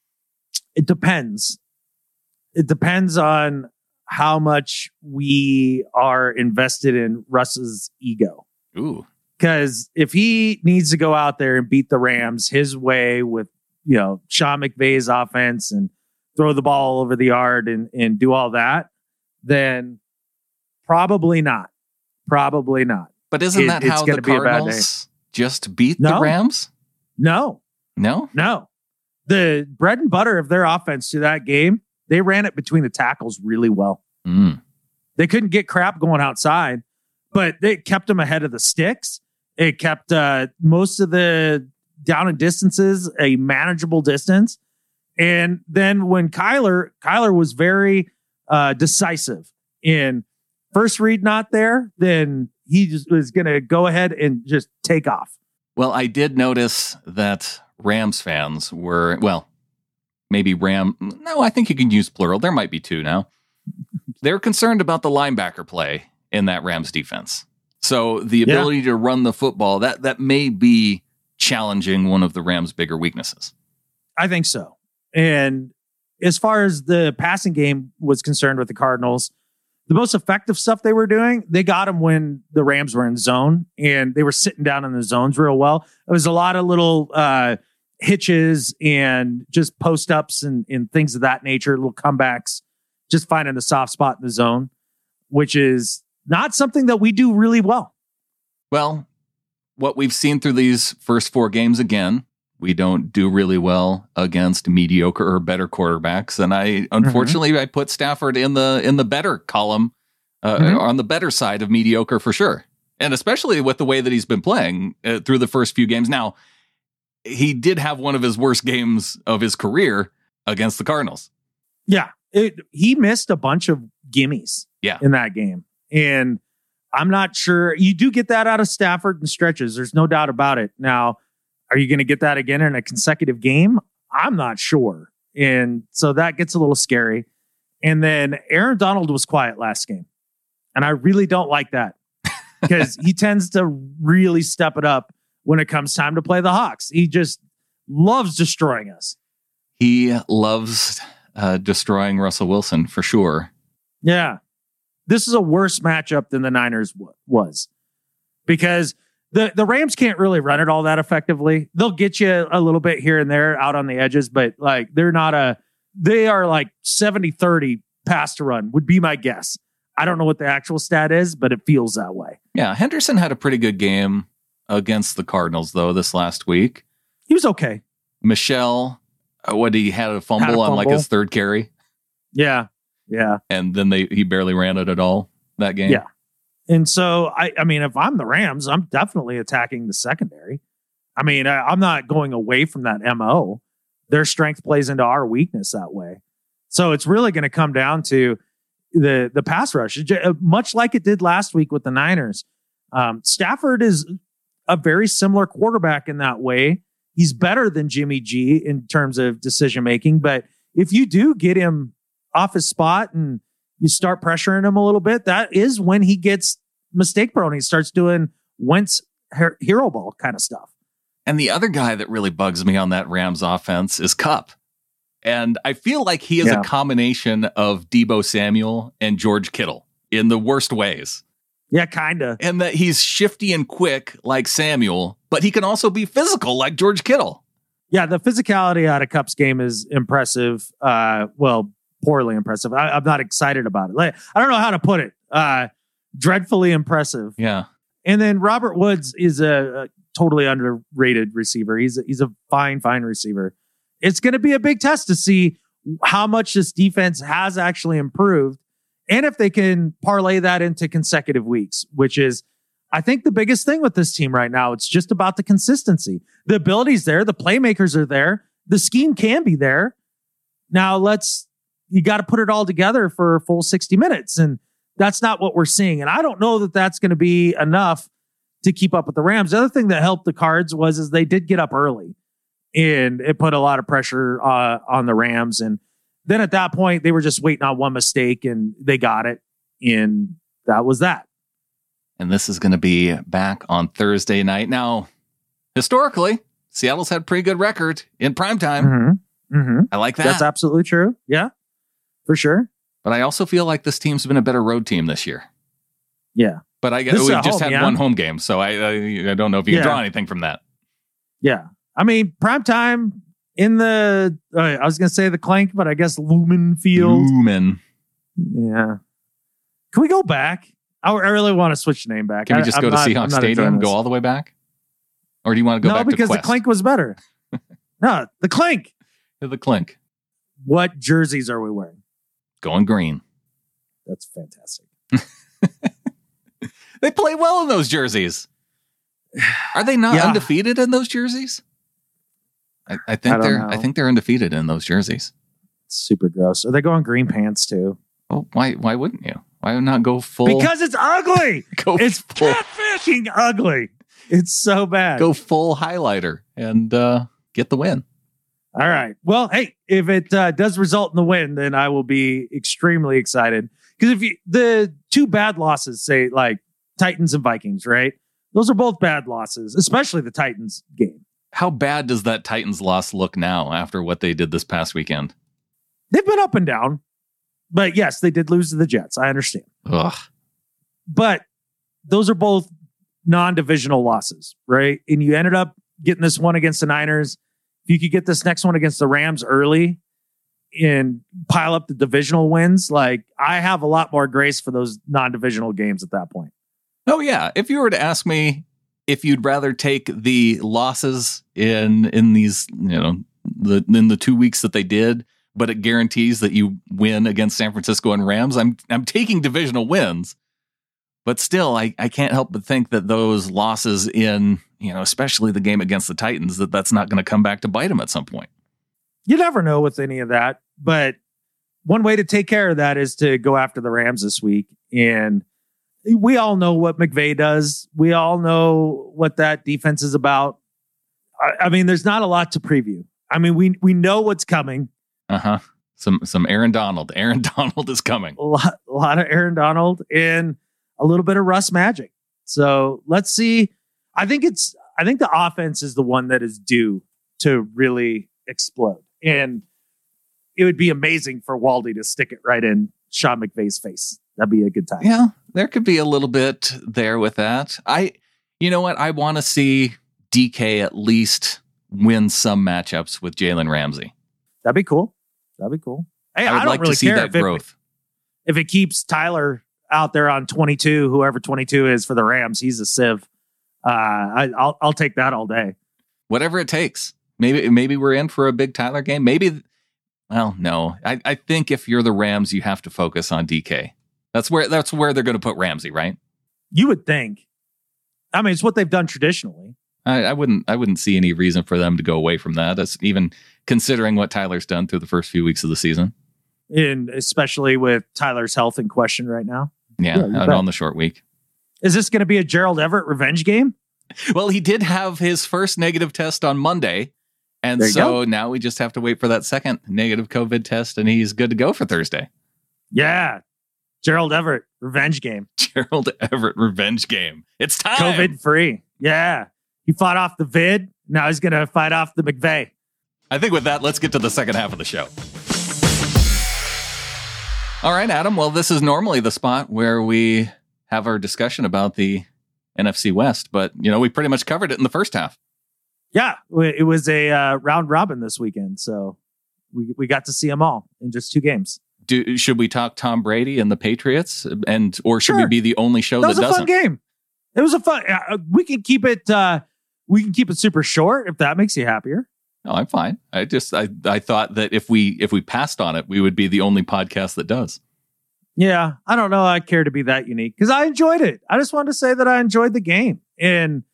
Speaker 2: It depends. It depends on how much we are invested in Russ's ego.
Speaker 1: Ooh.
Speaker 2: Because if he needs to go out there and beat the Rams his way with, you know, Sean McVay's offense and throw the ball over the yard and, and do all that, then probably not. Probably not.
Speaker 1: But isn't
Speaker 2: it,
Speaker 1: that how the Cardinals just beat
Speaker 2: no.
Speaker 1: the Rams?
Speaker 2: No.
Speaker 1: No?
Speaker 2: No. The bread and butter of their offense to that game, they ran it between the tackles really well.
Speaker 1: Mm.
Speaker 2: They couldn't get crap going outside, but they kept them ahead of the sticks. It kept uh, most of the down and distances a manageable distance. And then when Kyler, Kyler was very uh, decisive in first read not there, then he just was going to go ahead and just take off.
Speaker 1: Well, I did notice that Rams fans were, well, maybe Ram. No, I think you can use plural. There might be two now. They're concerned about the linebacker play in that Rams defense. So the ability yeah. to run the football, that that may be challenging one of the Rams' bigger weaknesses.
Speaker 2: I think so. And as far as the passing game was concerned with the Cardinals, the most effective stuff they were doing, they got them when the Rams were in zone and they were sitting down in the zones real well. It was a lot of little uh, hitches and just post ups and, and things of that nature, little comebacks, just finding the soft spot in the zone, which is not something that we do really well.
Speaker 1: Well, what we've seen through these first four games again, we don't do really well against mediocre or better quarterbacks. And I, unfortunately, mm-hmm. I put Stafford in the in the better column, uh, mm-hmm. on the better side of mediocre for sure. And especially with the way that he's been playing uh, through the first few games. Now, he did have one of his worst games of his career against the Cardinals.
Speaker 2: Yeah, it, he missed a bunch of gimmies
Speaker 1: yeah.
Speaker 2: in that game. And I'm not sure. You do get that out of Stafford in stretches. There's no doubt about it. Now, are you going to get that again in a consecutive game? I'm not sure. And so that gets a little scary. And then Aaron Donald was quiet last game. And I really don't like that because he tends to really step it up when it comes time to play the Hawks. He just loves destroying us.
Speaker 1: He loves uh, destroying Russell Wilson for sure.
Speaker 2: Yeah. This is a worse matchup than the Niners w- was because the, the Rams can't really run it all that effectively. They'll get you a little bit here and there out on the edges, but like they're not a, they are like seventy thirty pass to run would be my guess. I don't know what the actual stat is, but it feels that way.
Speaker 1: Yeah. Henderson had a pretty good game against the Cardinals though this last week.
Speaker 2: He was okay.
Speaker 1: Michelle, uh, what he had a fumble, had a fumble on like his third carry.
Speaker 2: Yeah. Yeah.
Speaker 1: And then they he barely ran it at all that game.
Speaker 2: Yeah. And so, I, I mean, if I'm the Rams, I'm definitely attacking the secondary. I mean, I, I'm not going away from that M O. Their strength plays into our weakness that way. So it's really going to come down to the, the pass rush, much like it did last week with the Niners. Um, Stafford is a very similar quarterback in that way. He's better than Jimmy G in terms of decision making. But if you do get him off his spot and you start pressuring him a little bit, that is when he gets mistake prone. He starts doing Wentz her- hero ball kind of stuff.
Speaker 1: And the other guy that really bugs me on that Rams offense is Kupp. And I feel like he is yeah. a combination of Deebo Samuel and George Kittle in the worst ways.
Speaker 2: Yeah, kind of.
Speaker 1: And that he's shifty and quick like Samuel, but he can also be physical like George Kittle.
Speaker 2: Yeah, the physicality out of Kupp's game is impressive. Uh, well, poorly impressive. I, I'm not excited about it. Like, I don't know how to put it. Uh, dreadfully impressive.
Speaker 1: Yeah.
Speaker 2: And then Robert Woods is a, a totally underrated receiver. He's a, he's a fine, fine receiver. It's going to be a big test to see how much this defense has actually improved and if they can parlay that into consecutive weeks, which is, I think, the biggest thing with this team right now. It's just about the consistency. The ability's there. The playmakers are there. The scheme can be there. Now let's, you got to put it all together for a full sixty minutes. And that's not what we're seeing. And I don't know that that's going to be enough to keep up with the Rams. The other thing that helped the Cards was, is they did get up early and it put a lot of pressure uh, on the Rams. And then at that point, they were just waiting on one mistake and they got it. And that was that.
Speaker 1: And this is going to be back on Thursday night. Now, historically, Seattle's had a pretty good record in primetime.
Speaker 2: Mm-hmm. Mm-hmm.
Speaker 1: I like that.
Speaker 2: That's absolutely true. Yeah, for sure.
Speaker 1: But I also feel like this team's been a better road team this year.
Speaker 2: Yeah.
Speaker 1: But I guess we've just home, had yeah. one home game, so I, I I don't know if you can yeah. draw anything from that.
Speaker 2: Yeah. I mean, primetime in the, uh, I was going to say the Clank, but I guess Lumen Field.
Speaker 1: Lumen.
Speaker 2: Yeah. Can we go back? I, I really want to switch the name back.
Speaker 1: Can we just
Speaker 2: I,
Speaker 1: go
Speaker 2: I'm
Speaker 1: to
Speaker 2: not,
Speaker 1: Seahawks Stadium and go all the way back? Or do you want to go
Speaker 2: no,
Speaker 1: back to Quest?
Speaker 2: No, because the Clank was better. No, the Clank.
Speaker 1: The Clink.
Speaker 2: What jerseys are we wearing?
Speaker 1: Going green.
Speaker 2: That's fantastic.
Speaker 1: They play well in those jerseys. Are they not yeah. undefeated in those jerseys? I, I think I they're. Know. I think they're undefeated in those jerseys.
Speaker 2: It's super gross. Are they going green pants too?
Speaker 1: Oh, why? Why wouldn't you? Why not go full?
Speaker 2: Because it's ugly.
Speaker 1: go
Speaker 2: it's
Speaker 1: full.
Speaker 2: catfishing ugly. It's so bad.
Speaker 1: Go full highlighter and uh, get the win.
Speaker 2: All right. Well, hey, if it uh, does result in the win, then I will be extremely excited. Because if you, the two bad losses, say like Titans and Vikings, right? Those are both bad losses, especially the Titans game.
Speaker 1: How bad does that Titans loss look now after what they did this past weekend?
Speaker 2: They've been up and down. But yes, they did lose to the Jets. I understand.
Speaker 1: Ugh.
Speaker 2: But those are both non-divisional losses, right? And you ended up getting this one against the Niners. If you could get this next one against the Rams early and pile up the divisional wins, like I have a lot more grace for those non-divisional games at that point.
Speaker 1: Oh, yeah. If you were to ask me if you'd rather take the losses in in these, you know, the in the two weeks that they did, but it guarantees that you win against San Francisco and Rams, I'm I'm taking divisional wins. But still, I, I can't help but think that those losses in, you know, especially the game against the Titans, that that's not going to come back to bite them at some point.
Speaker 2: You never know with any of that. But one way to take care of that is to go after the Rams this week. And we all know what McVay does. We all know what that defense is about. I, I mean, there's not a lot to preview. I mean, we we know what's coming.
Speaker 1: Uh-huh. Some some Aaron Donald. Aaron Donald is coming.
Speaker 2: A lot, a lot of Aaron Donald and a little bit of Russ magic. So let's see. I think it's, I think the offense is the one that is due to really explode. And it would be amazing for Waldy to stick it right in Sean McVay's face. That'd be a good time.
Speaker 1: Yeah, there could be a little bit there with that. I, you know what? I want to see D K at least win some matchups with Jalen Ramsey.
Speaker 2: That'd be cool. That'd be cool. Hey,
Speaker 1: I would
Speaker 2: I don't
Speaker 1: like
Speaker 2: really
Speaker 1: to see
Speaker 2: care
Speaker 1: that
Speaker 2: if it,
Speaker 1: growth.
Speaker 2: If it keeps Tyler out there on twenty-two, whoever twenty-two is for the Rams, he's a sieve. Uh, I, I'll I'll take that all day.
Speaker 1: Whatever it takes. Maybe maybe we're in for a big Tyler game. Maybe. Well, no. I, I think if you're the Rams, you have to focus on D K. That's where that's where they're going to put Ramsey, right?
Speaker 2: You would think. I mean, it's what they've done traditionally.
Speaker 1: I, I wouldn't I wouldn't see any reason for them to go away from that. That's even considering what Tyler's done through the first few weeks of the season.
Speaker 2: And especially with Tyler's health in question right now.
Speaker 1: Yeah, yeah on the short week.
Speaker 2: Is this going to be a Gerald Everett revenge game?
Speaker 1: Well, he did have his first negative test on Monday. And so go. Now we just have to wait for that second negative COVID test, and he's good to go for Thursday.
Speaker 2: Yeah. Gerald Everett revenge game.
Speaker 1: Gerald Everett revenge game. It's time.
Speaker 2: COVID free. Yeah. He fought off the vid. Now he's going to fight off the McVay.
Speaker 1: I think with that, let's get to the second half of the show. All right, Adam. Well, this is normally the spot where we have our discussion about the N F C West, but, you know, we pretty much covered it in the first half.
Speaker 2: Yeah, it was a uh, round robin this weekend, so we we got to see them all in just two games.
Speaker 1: Do should we talk Tom Brady and the Patriots, and or should
Speaker 2: sure.
Speaker 1: we be the only show that,
Speaker 2: that was
Speaker 1: doesn't?
Speaker 2: A fun game. It was a fun. Uh, we can keep it. Uh, we can keep it super short if that makes you happier.
Speaker 1: No, I'm fine. I just I I thought that if we if we passed on it, we would be the only podcast that does.
Speaker 2: Yeah, I don't know. I care to be that unique because I enjoyed it. I just wanted to say that I enjoyed the game, and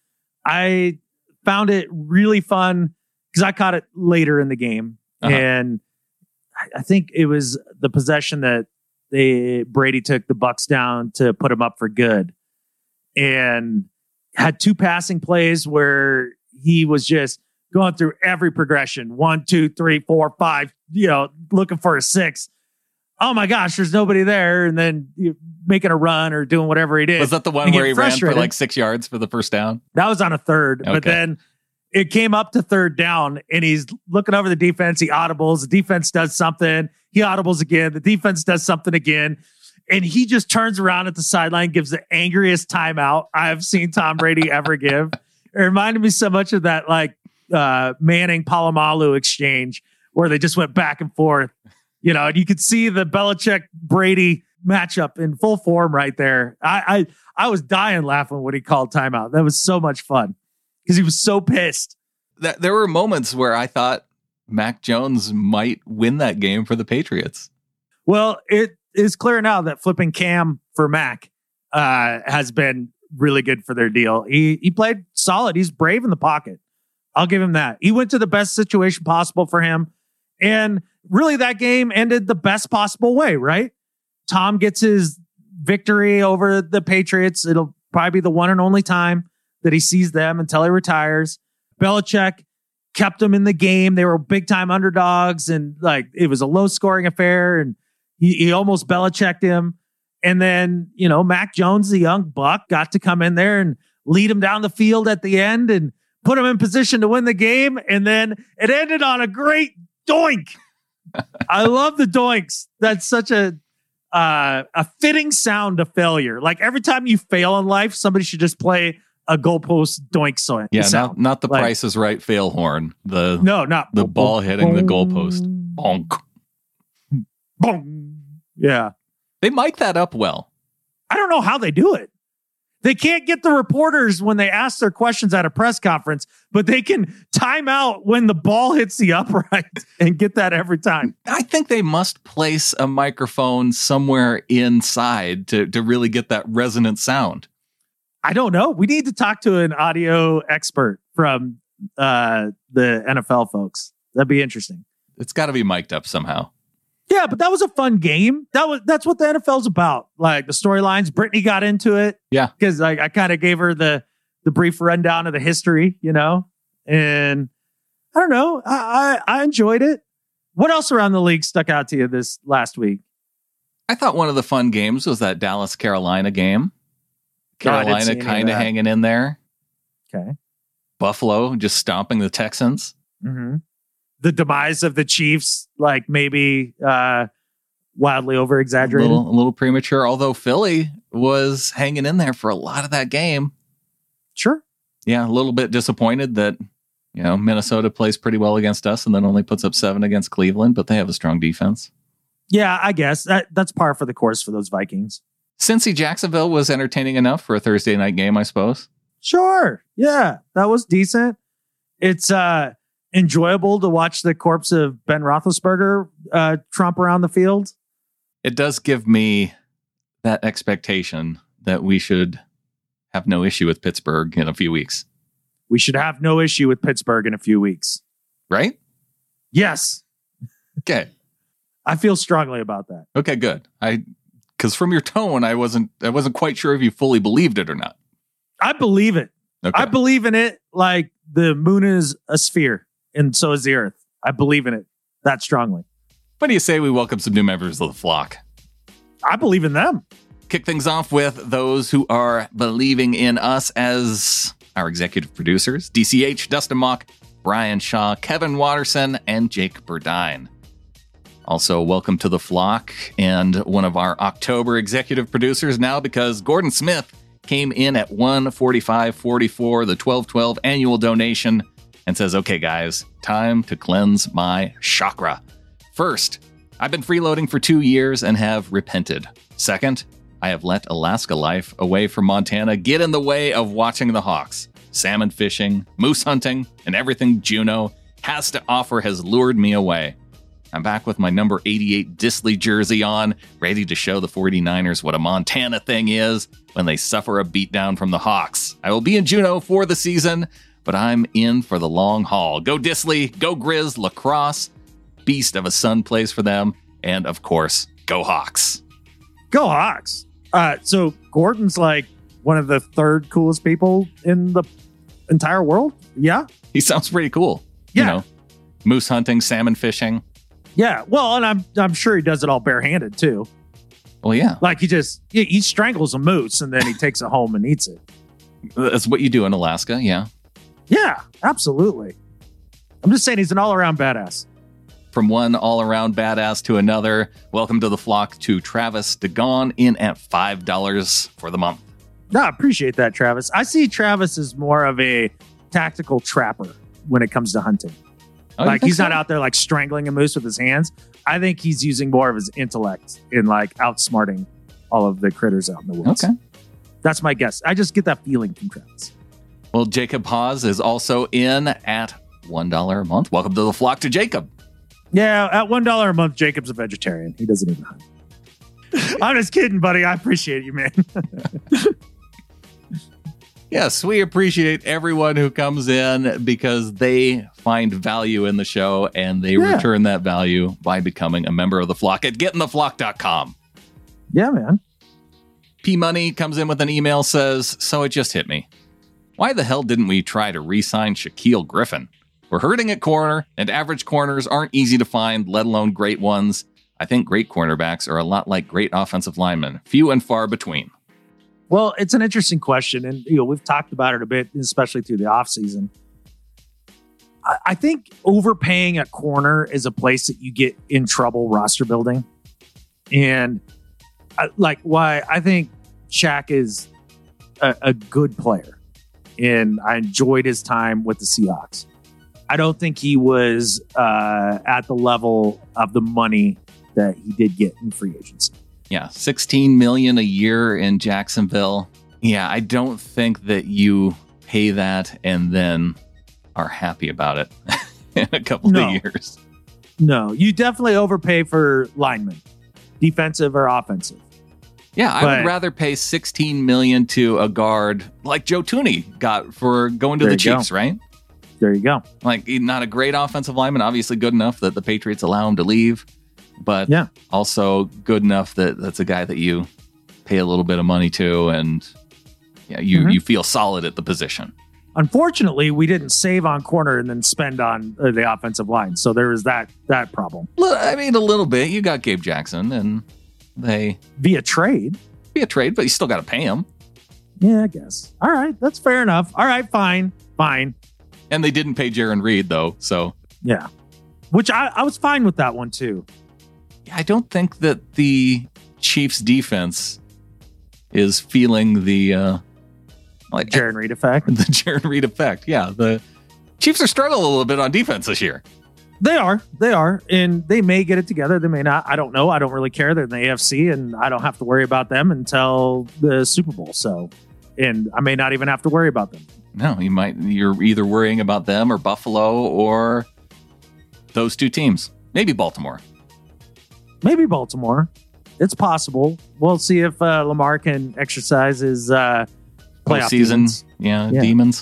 Speaker 2: I found it really fun because I caught it later in the game, uh-huh. and I, I think it was the possession that they Brady took the Bucs down to put them up for good, and had two passing plays where he was just going through every progression. One, two, three, four, five, you know, looking for a six. Oh my gosh, there's nobody there. And then you making a run or doing whatever he did.
Speaker 1: Was that the one where he ran for like six yards for the first down?
Speaker 2: That was on a third. Okay. But then it came up to third down and he's looking over the defense. He audibles. The defense does something. He audibles again. The defense does something again. And he just turns around at the sideline, gives the angriest timeout I've seen Tom Brady ever give. It reminded me so much of that like uh, Manning Palomalu exchange where they just went back and forth, you know, and you could see the Belichick Brady matchup in full form right there. I, I, I was dying laughing when he called timeout. That was so much fun because he was so pissed.
Speaker 1: That there were moments where I thought Mac Jones might win that game for the Patriots.
Speaker 2: Well, it is clear now that flipping Cam for Mac uh, has been really good for their deal. He he played solid. He's brave in the pocket. I'll give him that. He went to the best situation possible for him. And really that game ended the best possible way, right? Tom gets his victory over the Patriots. It'll probably be the one and only time that he sees them until he retires. Belichick kept them in the game. They were big time underdogs and like it was a low scoring affair and he, he almost Belichicked him. And then, you know, Mac Jones, the young buck, got to come in there and lead him down the field at the end and put him in position to win the game. And then it ended on a great doink. I love the doinks. That's such a uh, a fitting sound of failure. Like every time you fail in life, somebody should just play a goalpost doink sound.
Speaker 1: Yeah, not, not the like, Price is Right fail horn. The
Speaker 2: no, not
Speaker 1: the ball hitting the goalpost. Bonk.
Speaker 2: Bonk. Yeah.
Speaker 1: They mic that up well.
Speaker 2: I don't know how they do it. They can't get the reporters when they ask their questions at a press conference, but they can time out when the ball hits the upright and get that every time.
Speaker 1: I think they must place a microphone somewhere inside to, to really get that resonant sound.
Speaker 2: I don't know. We need to talk to an audio expert from uh, the N F L folks. That'd be interesting.
Speaker 1: It's got to be mic'd up somehow.
Speaker 2: Yeah, but that was a fun game. That was that's what the N F L's about. Like the storylines. Brittany got into it.
Speaker 1: Yeah,
Speaker 2: because like I kind of gave her the the brief rundown of the history, you know, and I don't know. I, I I enjoyed it. What else around the league stuck out to you this last week?
Speaker 1: I thought one of the fun games was that Dallas Carolina game. Carolina
Speaker 2: no,
Speaker 1: kind of hanging in there.
Speaker 2: Okay.
Speaker 1: Buffalo just stomping the Texans.
Speaker 2: Mm-hmm. The demise of the Chiefs, like maybe uh, wildly over exaggerated.
Speaker 1: A little, a little premature, although Philly was hanging in there for a lot of that game.
Speaker 2: Sure.
Speaker 1: Yeah, a little bit disappointed that, you know, Minnesota plays pretty well against us and then only puts up seven against Cleveland, but they have a strong defense.
Speaker 2: Yeah, I guess that that's par for the course for those Vikings.
Speaker 1: Cincy Jacksonville was entertaining enough for a Thursday night game, I suppose.
Speaker 2: Sure. Yeah, that was decent. It's uh, enjoyable to watch the corpse of Ben Roethlisberger uh, tromp around the field.
Speaker 1: It does give me that expectation that we should have no issue with Pittsburgh in a few weeks.
Speaker 2: We should have no issue with Pittsburgh in a few weeks.
Speaker 1: Right?
Speaker 2: Yes.
Speaker 1: Okay.
Speaker 2: I feel strongly about that.
Speaker 1: Okay, good. I because from your tone, I wasn't I wasn't quite sure if you fully believed it or not.
Speaker 2: I believe it.
Speaker 1: Okay.
Speaker 2: I believe in it like the moon is a sphere, and so is the earth. I believe in it that strongly.
Speaker 1: What do you say we welcome some new members of the flock?
Speaker 2: I believe in them.
Speaker 1: Kick things off with those who are believing in us as our executive producers. D C H, Dustin Mock, Brian Shaw, Kevin Watterson, and Jake Burdine. Also, welcome to the flock and one of our October executive producers now because Gordon Smith came in at one forty-five forty-four, the twelve twelve annual donation, and says, okay, guys, time to cleanse my chakra. First, I've been freeloading for two years and have repented. Second, I have let Alaska life away from Montana get in the way of watching the Hawks. Salmon fishing, moose hunting, and everything Juneau has to offer has lured me away. I'm back with my number eighty-eight Disley jersey on, ready to show the 49ers what a Montana thing is when they suffer a beatdown from the Hawks. I will be in Juneau for the season, but I'm in for the long haul. Go Disley, go Grizz, lacrosse, beast of a son plays for them, and of course, go Hawks.
Speaker 2: Go Hawks. Uh, so Gordon's like one of the third coolest people in the entire world. Yeah.
Speaker 1: He sounds pretty cool.
Speaker 2: Yeah.
Speaker 1: You know, moose hunting, salmon fishing.
Speaker 2: Yeah. Well, and I'm I'm sure he does it all barehanded too.
Speaker 1: Well, yeah.
Speaker 2: Like he just he, he strangles a moose and then he takes it home and eats it.
Speaker 1: That's what you do in Alaska. Yeah.
Speaker 2: Yeah, absolutely. I'm just saying he's an all-around badass.
Speaker 1: From one all-around badass to another, welcome to the flock to Travis DeGon in at five dollars for the month.
Speaker 2: No, I appreciate that, Travis. I see Travis as more of a tactical trapper when it comes to hunting.
Speaker 1: Oh,
Speaker 2: like he's
Speaker 1: so?
Speaker 2: not out there like strangling a moose with his hands. I think he's using more of his intellect in like outsmarting all of the critters out in the woods.
Speaker 1: Okay.
Speaker 2: That's my guess. I just get that feeling from Travis.
Speaker 1: Well, Jacob Hawes is also in at one dollar a month. Welcome to the flock to Jacob.
Speaker 2: Yeah, at one dollar a month, Jacob's a vegetarian. He doesn't even hunt. I'm just kidding, buddy. I appreciate you, man.
Speaker 1: Yes, we appreciate everyone who comes in because they find value in the show and they
Speaker 2: yeah.
Speaker 1: return that value by becoming a member of the flock at get in the flock dot com.
Speaker 2: Yeah, man.
Speaker 1: P Money comes in with an email, says, so it just hit me. Why the hell didn't we try to re-sign Shaquille Griffin? We're hurting at corner, and average corners aren't easy to find, let alone great ones. I think great cornerbacks are a lot like great offensive linemen, few and far between.
Speaker 2: Well, it's an interesting question, and you know we've talked about it a bit, especially through the offseason. I, I think overpaying at corner is a place that you get in trouble roster building. And I, like why I think Shaq is a, a good player, and I enjoyed his time with the Seahawks. I don't think he was uh, at the level of the money that he did get in free agency.
Speaker 1: Yeah, sixteen million dollars a year in Jacksonville. Yeah, I don't think that you pay that and then are happy about it in a couple
Speaker 2: No.
Speaker 1: of years.
Speaker 2: No, you definitely overpay for linemen, defensive or offensive.
Speaker 1: Yeah, I
Speaker 2: But-
Speaker 1: would rather pay sixteen million dollars to a guard like Joe Tooney got for going to
Speaker 2: There
Speaker 1: the
Speaker 2: you go.
Speaker 1: Chiefs, right?
Speaker 2: There you go.
Speaker 1: Like, he's not a great offensive lineman, obviously good enough that the Patriots allow him to leave, but
Speaker 2: Yeah.
Speaker 1: also good enough that that's a guy that you pay a little bit of money to, and yeah, you,
Speaker 2: Mhm.
Speaker 1: you feel solid at the position.
Speaker 2: Unfortunately, we didn't save on corner and then spend on uh, the offensive line. So there was that that problem
Speaker 1: Li- I mean, a little bit. You got Gabe Jackson, and they
Speaker 2: via trade.
Speaker 1: be a trade, but you still got to pay him.
Speaker 2: Yeah, I guess. All right, that's fair enough. All right, fine, fine.
Speaker 1: And they didn't pay Jaron Reed, though, so
Speaker 2: Yeah, which I, I was fine with that one too.
Speaker 1: I don't think that the Chiefs defense is feeling the uh, like
Speaker 2: Jaron Reed effect.
Speaker 1: the Jaron Reed effect. Yeah, the Chiefs are struggling a little bit on defense this year.
Speaker 2: They are, they are, and they may get it together. They may not. I don't know. I don't really care. They're in the A F C, and I don't have to worry about them until the Super Bowl. So, and I may not even have to worry about them.
Speaker 1: No, you might. You're either worrying about them or Buffalo or those two teams. Maybe Baltimore.
Speaker 2: Maybe Baltimore. It's possible. We'll see if uh, Lamar can exercise his uh, playoff
Speaker 1: Postseason,
Speaker 2: demons.
Speaker 1: yeah,
Speaker 2: Yeah.
Speaker 1: demons.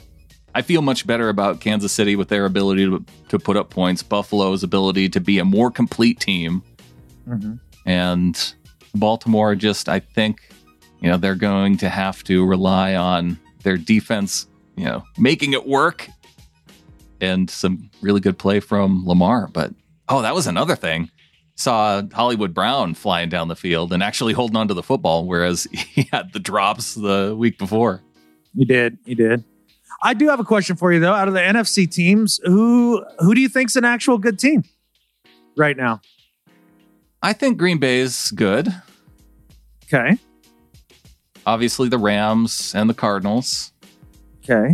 Speaker 1: I feel much better about Kansas City with their ability to, to put up points, Buffalo's ability to be a more complete team,
Speaker 2: Mhm.
Speaker 1: and Baltimore just, I think, you know, they're going to have to rely on their defense, you know, making it work, and some really good play from Lamar. But, oh, that was another thing. Saw Hollywood Brown flying down the field and actually holding on to the football, whereas he had the drops the week before.
Speaker 2: You did. You did. I do have a question for you though. Out of the N F C teams, who who do you think's an actual good team right now?
Speaker 1: I think Green Bay's good.
Speaker 2: Okay.
Speaker 1: Obviously, the Rams and the Cardinals
Speaker 2: Okay.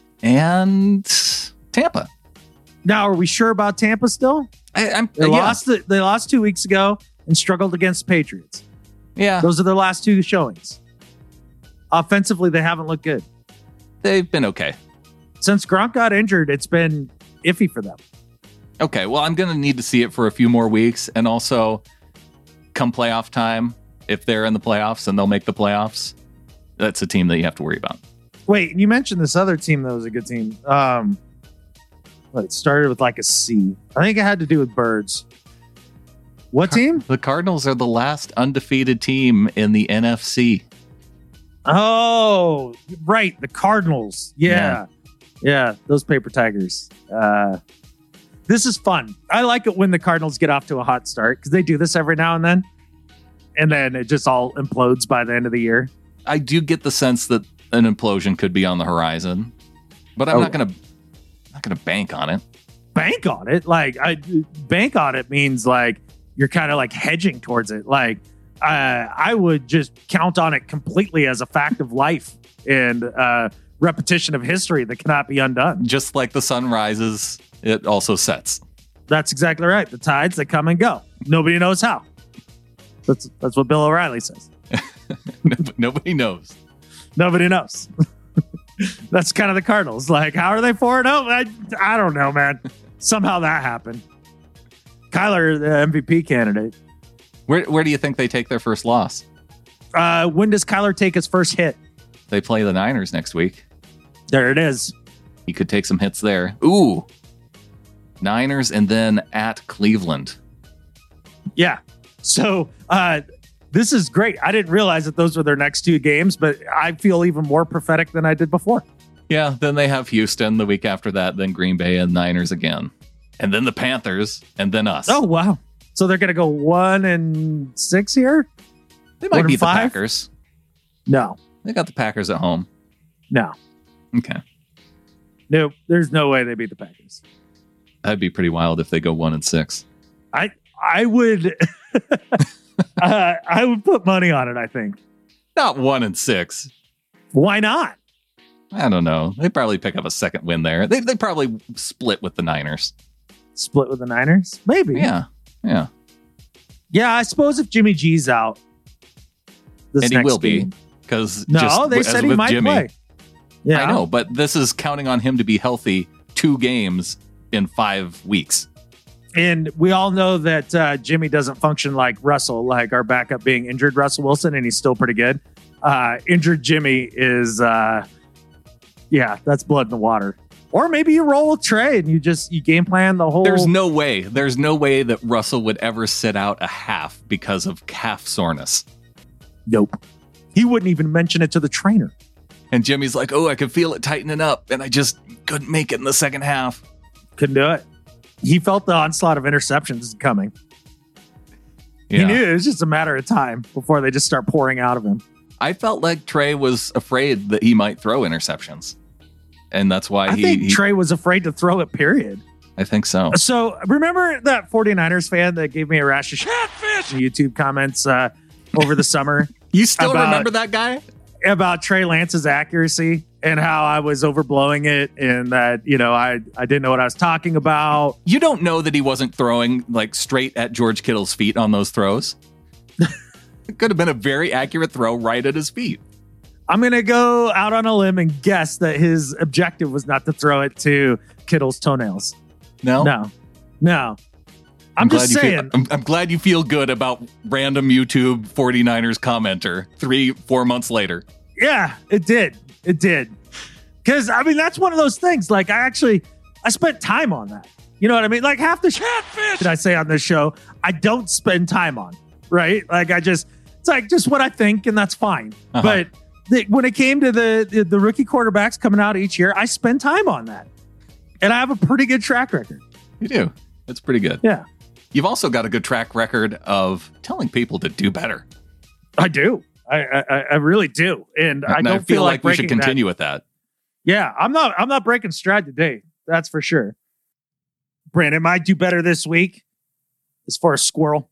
Speaker 1: and Tampa.
Speaker 2: Now, are we sure about Tampa still?
Speaker 1: I, I'm
Speaker 2: They
Speaker 1: yeah,
Speaker 2: lost. The, they lost two weeks ago and struggled against the Patriots.
Speaker 1: yeah.
Speaker 2: Those are their last two showings. Offensively, they haven't looked good.
Speaker 1: They've been okay.
Speaker 2: Since Gronk got injured, it's been iffy for them.
Speaker 1: Okay, well, I'm going to need to see it for a few more weeks, and also come playoff time, if they're in the playoffs and they'll make the playoffs, that's a team that you have to worry about.
Speaker 2: Wait, you mentioned this other team that was a good team. Um, what, it started with like a C. I think it had to do with birds. What team?
Speaker 1: The Cardinals are the last undefeated team in the N F C.
Speaker 2: Oh, right. The Cardinals. Yeah. Yeah. Those paper tigers. Uh, this is fun. I like it when the Cardinals get off to a hot start because they do this every now and then. And then it just all implodes by the end of the year.
Speaker 1: I do get the sense that an implosion could be on the horizon, but I'm
Speaker 2: Oh.
Speaker 1: not going to not going to bank on it.
Speaker 2: Bank on it. Like, I bank on it means like you're kind of like hedging towards it. Like, uh, I would just count on it completely as a fact of life and uh, repetition of history that cannot be undone.
Speaker 1: Just like the sun rises, it also sets.
Speaker 2: That's exactly right. The tides that come and go. Nobody knows how. That's that's what Bill O'Reilly says.
Speaker 1: Nobody knows.
Speaker 2: Nobody knows. That's kind of the Cardinals. Like, how are they four and oh? I, I don't know, man. Somehow that happened. Kyler, the M V P candidate.
Speaker 1: Where where do you think they take their first loss?
Speaker 2: Uh, when does Kyler take his first hit?
Speaker 1: They play the Niners next week.
Speaker 2: There it is.
Speaker 1: He could take some hits there. Ooh. Niners and then at Cleveland.
Speaker 2: Yeah. So uh, this is great. I didn't realize that those were their next two games, but I feel even more prophetic than I did before.
Speaker 1: Yeah, then they have Houston the week after that, then Green Bay and Niners again. And then the Panthers, and then us.
Speaker 2: Oh, wow. So they're going to go one and six here?
Speaker 1: they
Speaker 2: one
Speaker 1: might
Speaker 2: and
Speaker 1: beat the
Speaker 2: five?
Speaker 1: Packers.
Speaker 2: No,
Speaker 1: They got the Packers at home.
Speaker 2: no,
Speaker 1: Okay.
Speaker 2: no. There's no way they beat the Packers.
Speaker 1: That'd be pretty wild if they go one and six.
Speaker 2: I I would uh, I would put money on it. I think.
Speaker 1: Not one and six.
Speaker 2: Why not?
Speaker 1: I don't know. They probably pick up a second win there. They they probably split with the Niners.
Speaker 2: Split with the Niners? Maybe.
Speaker 1: Yeah. Yeah.
Speaker 2: Yeah. I suppose if Jimmy G's out, this
Speaker 1: And he
Speaker 2: next
Speaker 1: will be.
Speaker 2: game-
Speaker 1: because
Speaker 2: No,
Speaker 1: just,
Speaker 2: they
Speaker 1: as
Speaker 2: said he
Speaker 1: with
Speaker 2: might
Speaker 1: Jimmy,
Speaker 2: play. Yeah,
Speaker 1: I know, but this is counting on him to be healthy two games in five weeks.
Speaker 2: And we all know that uh, Jimmy doesn't function like Russell, like our backup being injured Russell Wilson, and he's still pretty good. Uh, injured Jimmy is, uh, yeah, that's blood in the water. Or maybe you roll with Trey and you just you game plan the whole.
Speaker 1: There's no way. There's no way that Russell would ever sit out a half because of calf soreness.
Speaker 2: Nope. He wouldn't even mention it to the trainer.
Speaker 1: And Jimmy's like, oh, I could feel it tightening up, and I just couldn't make it in the second half.
Speaker 2: Couldn't do it. He felt the onslaught of interceptions coming.
Speaker 1: Yeah.
Speaker 2: He knew it was just a matter of time before they just start pouring out of him.
Speaker 1: I felt like Trey was afraid that he might throw interceptions. And that's why
Speaker 2: I
Speaker 1: he...
Speaker 2: think
Speaker 1: he,
Speaker 2: Trey was afraid to throw it, period.
Speaker 1: I think so.
Speaker 2: So remember that 49ers fan that gave me a rash of catfish in YouTube comments uh, over the summer?
Speaker 1: You still
Speaker 2: about,
Speaker 1: remember that guy?
Speaker 2: About Trey Lance's accuracy and how I was overblowing it and that, you know, I, I didn't know what I was talking about.
Speaker 1: You don't know that he wasn't throwing like straight at George Kittle's feet on those throws. It could have been a very accurate throw right at his feet.
Speaker 2: I'm going to go out on a limb and guess that his objective was not to throw it to Kittle's toenails.
Speaker 1: No?
Speaker 2: No. No. I'm,
Speaker 1: I'm
Speaker 2: just
Speaker 1: glad
Speaker 2: saying.
Speaker 1: You feel, I'm, I'm glad you feel good about random YouTube 49ers commenter three, four months later.
Speaker 2: Yeah, it did. It did. Because, I mean, that's one of those things. Like, I actually, I spent time on that. You know what I mean? Like, half the catfish that I say on this show, I don't spend time on, right? Like, I just, it's like just what I think, and that's fine. Uh-huh. But the, when it came to the, the the rookie quarterbacks coming out each year, I spend time on that. And I have a pretty good track record.
Speaker 1: You do. It's pretty good.
Speaker 2: Yeah.
Speaker 1: You've also got a good track record of telling people to do better.
Speaker 2: I do. I I, I really do. And, and I don't
Speaker 1: I
Speaker 2: feel,
Speaker 1: feel
Speaker 2: like,
Speaker 1: like we should continue
Speaker 2: that.
Speaker 1: with that.
Speaker 2: Yeah, I'm not I'm not breaking stride today. That's for sure. Brandon, might do better this week as far as squirrel.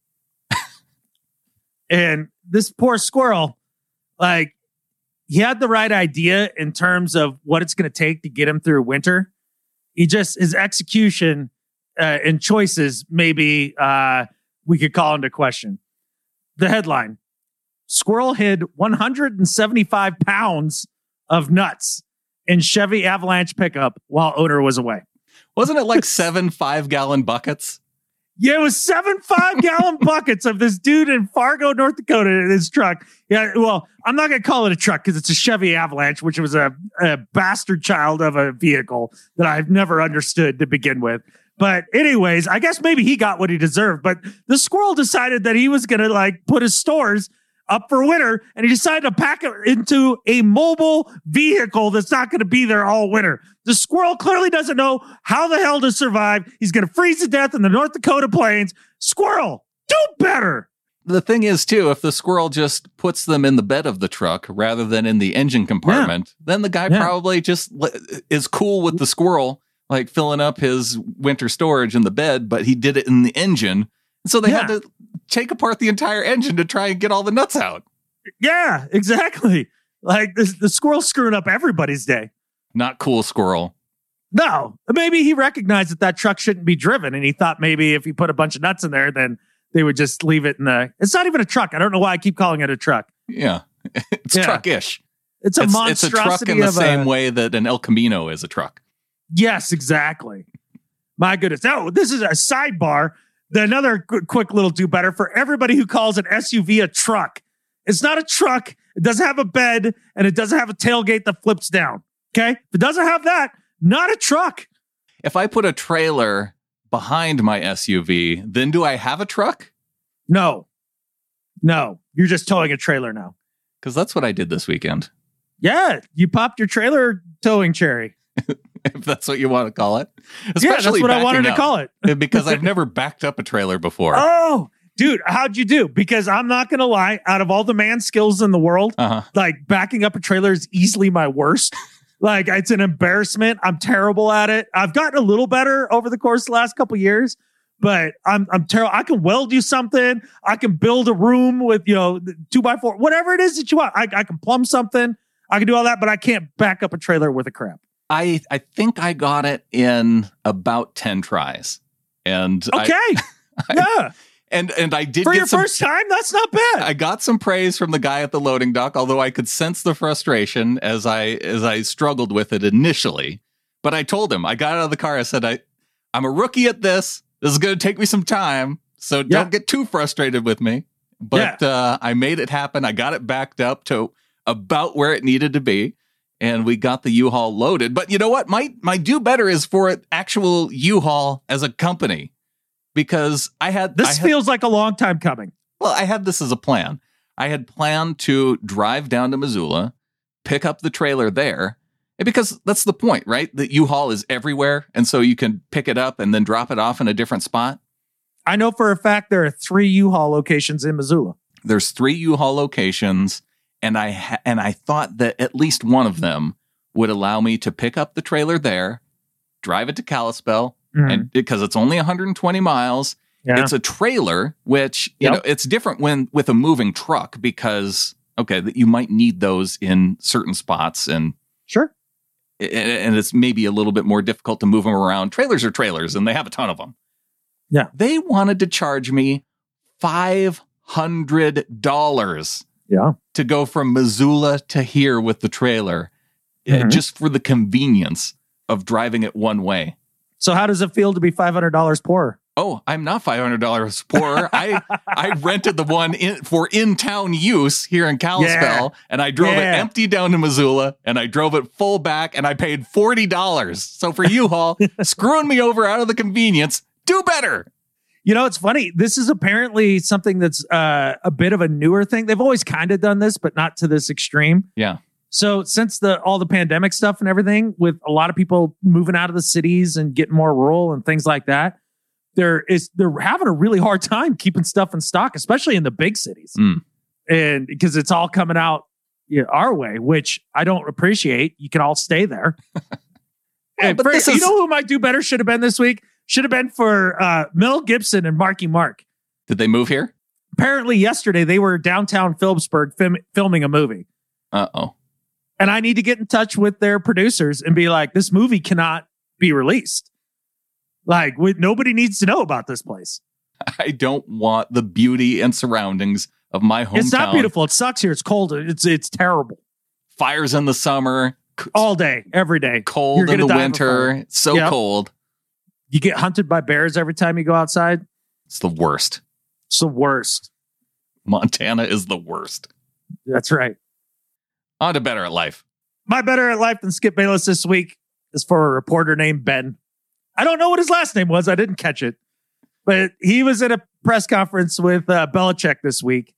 Speaker 2: And this poor squirrel, like, he had the right idea in terms of what it's going to take to get him through winter. He just, his execution uh, and choices, maybe uh, we could call into question. The headline, squirrel hid one hundred seventy-five pounds of nuts in Chevy Avalanche pickup while owner was away.
Speaker 1: Wasn't it like seven five-gallon buckets?
Speaker 2: Yeah, it was seven five-gallon buckets of this dude in Fargo, North Dakota in his truck. Yeah, well, I'm not going to call it a truck because it's a Chevy Avalanche, which was a, a bastard child of a vehicle that I've never understood to begin with. But anyways, I guess maybe he got what he deserved. But the squirrel decided that he was going to like put his stores up for winter, and he decided to pack it into a mobile vehicle that's not going to be there all winter. The squirrel clearly doesn't know how the hell to survive. He's going to freeze to death in the North Dakota plains. Squirrel, do better.
Speaker 1: The thing is, too, if the squirrel just puts them in the bed of the truck rather than in the engine compartment, yeah. then the guy yeah. probably just is cool with the squirrel, like filling up his winter storage in the bed, but he did it in the engine. So they yeah. had to take apart the entire engine to try and get all the nuts out.
Speaker 2: Yeah, exactly. Like the, the squirrel screwing up everybody's day.
Speaker 1: Not cool, squirrel.
Speaker 2: No, maybe he recognized that that truck shouldn't be driven, and he thought maybe if he put a bunch of nuts in there, then they would just leave it in the. It's not even a truck. I don't know why I keep calling it a truck.
Speaker 1: Yeah, it's yeah. truck-ish.
Speaker 2: It's a
Speaker 1: it's,
Speaker 2: monstrosity.
Speaker 1: It's a truck in the
Speaker 2: of
Speaker 1: same
Speaker 2: a,
Speaker 1: way that an El Camino is a truck.
Speaker 2: Yes, exactly. My goodness. Oh, this is a sidebar. The, another quick, quick little do better for everybody who calls an S U V a truck. It's not a truck. It doesn't have a bed, and it doesn't have a tailgate that flips down. Okay? If it doesn't have that, not a truck.
Speaker 1: If I put a trailer behind my S U V, then do I have a truck?
Speaker 2: No. No. You're just towing a trailer now.
Speaker 1: Because that's what I did this weekend.
Speaker 2: Yeah. You popped your trailer towing cherry.
Speaker 1: If that's what you want to call it.
Speaker 2: Especially yeah, that's what I wanted to call it.
Speaker 1: Because I've never backed up a trailer before.
Speaker 2: Oh, dude, how'd you do? Because I'm not going to lie, out of all the man skills in the world, uh-huh. like backing up a trailer is easily my worst. Like, it's an embarrassment. I'm terrible at it. I've gotten a little better over the course of the last couple of years, but I'm I'm terrible. I can weld you something. I can build a room with, you know, two by four, whatever it is that you want. I, I can plumb something. I can do all that, but I can't back up a trailer with a crap.
Speaker 1: I, I think I got it in about ten tries. And
Speaker 2: okay.
Speaker 1: I,
Speaker 2: yeah.
Speaker 1: And and I did
Speaker 2: For
Speaker 1: get
Speaker 2: your
Speaker 1: some,
Speaker 2: first time, that's not bad.
Speaker 1: I got some praise from the guy at the loading dock, although I could sense the frustration as I as I struggled with it initially. But I told him, I got out of the car, I said, I, I'm a rookie at this. This is going to take me some time, so
Speaker 2: Yeah.
Speaker 1: don't get too frustrated with me. But
Speaker 2: Yeah.
Speaker 1: uh, I made it happen. I got it backed up to about where it needed to be, and we got the U-Haul loaded. But you know what? My, my do better is for an actual U-Haul as a company. Because I had
Speaker 2: This
Speaker 1: I had,
Speaker 2: feels like a long time coming.
Speaker 1: well, I had this as a plan. I had planned to drive down to Missoula, pick up the trailer there, and because that's the point, right? That U-Haul is everywhere, and so you can pick it up and then drop it off in a different spot.
Speaker 2: I know for a fact there are three U-Haul locations in Missoula.
Speaker 1: There's three U-Haul locations, and I ha- and I thought that at least one of them would allow me to pick up the trailer there, drive it to Kalispell.
Speaker 2: Mhm.
Speaker 1: And because it's only one hundred twenty miles,
Speaker 2: Yeah.
Speaker 1: it's a trailer, which, you
Speaker 2: Yep.
Speaker 1: know, it's different when with a moving truck because, okay, that you might need those in certain spots and,
Speaker 2: Sure.
Speaker 1: and it's maybe a little bit more difficult to move them around. Trailers are trailers and they have a ton of them.
Speaker 2: Yeah.
Speaker 1: They wanted to charge me five hundred dollars
Speaker 2: Yeah.
Speaker 1: to go from Missoula to here with the trailer, uh,
Speaker 2: Mhm.
Speaker 1: just for the convenience of driving it one way.
Speaker 2: So how does it feel to be five hundred dollars poorer?
Speaker 1: Oh, I'm not five hundred dollars poorer. I I rented the one in, for in-town use here in Kalispell,
Speaker 2: Yeah.
Speaker 1: and I drove
Speaker 2: Yeah.
Speaker 1: it empty down to Missoula, and I drove it full back, and I paid forty dollars. So for U-Haul, screwing me over out of the convenience, do better.
Speaker 2: You know, it's funny. This is apparently something that's uh, a bit of a newer thing. They've always kind of done this, but not to this extreme.
Speaker 1: Yeah.
Speaker 2: So since the all the pandemic stuff and everything, with a lot of people moving out of the cities and getting more rural and things like that, there is they're having a really hard time keeping stuff in stock, especially in the big cities.
Speaker 1: Mm.
Speaker 2: And because it's all coming out you know, our way, which I don't appreciate. You can all stay there. And
Speaker 1: but
Speaker 2: for-
Speaker 1: this
Speaker 2: you
Speaker 1: is-
Speaker 2: know who might do better should have been this week? Should have been for uh, Mel Gibson and Marky Mark.
Speaker 1: Did they move here?
Speaker 2: Apparently yesterday they were downtown Phillipsburg film- filming a movie.
Speaker 1: Uh-oh.
Speaker 2: And I need to get in touch with their producers and be like, this movie cannot be released. Like, we, nobody needs to know about this place.
Speaker 1: I don't want the beauty and surroundings of my hometown.
Speaker 2: It's not beautiful. It sucks here. It's cold. It's it's terrible.
Speaker 1: Fires in the summer, c-
Speaker 2: All day, every day. You're
Speaker 1: cold in
Speaker 2: gonna
Speaker 1: the
Speaker 2: die of a
Speaker 1: winter.
Speaker 2: fire.
Speaker 1: So
Speaker 2: Yep.
Speaker 1: cold.
Speaker 2: You get hunted by bears every time you go outside.
Speaker 1: It's the worst.
Speaker 2: It's the worst.
Speaker 1: Montana is the worst.
Speaker 2: That's right.
Speaker 1: On to Better at Life.
Speaker 2: My better at life than Skip Bayless this week is for a reporter named Ben. I don't know what his last name was. I didn't catch it. But he was at a press conference with uh, Belichick this week.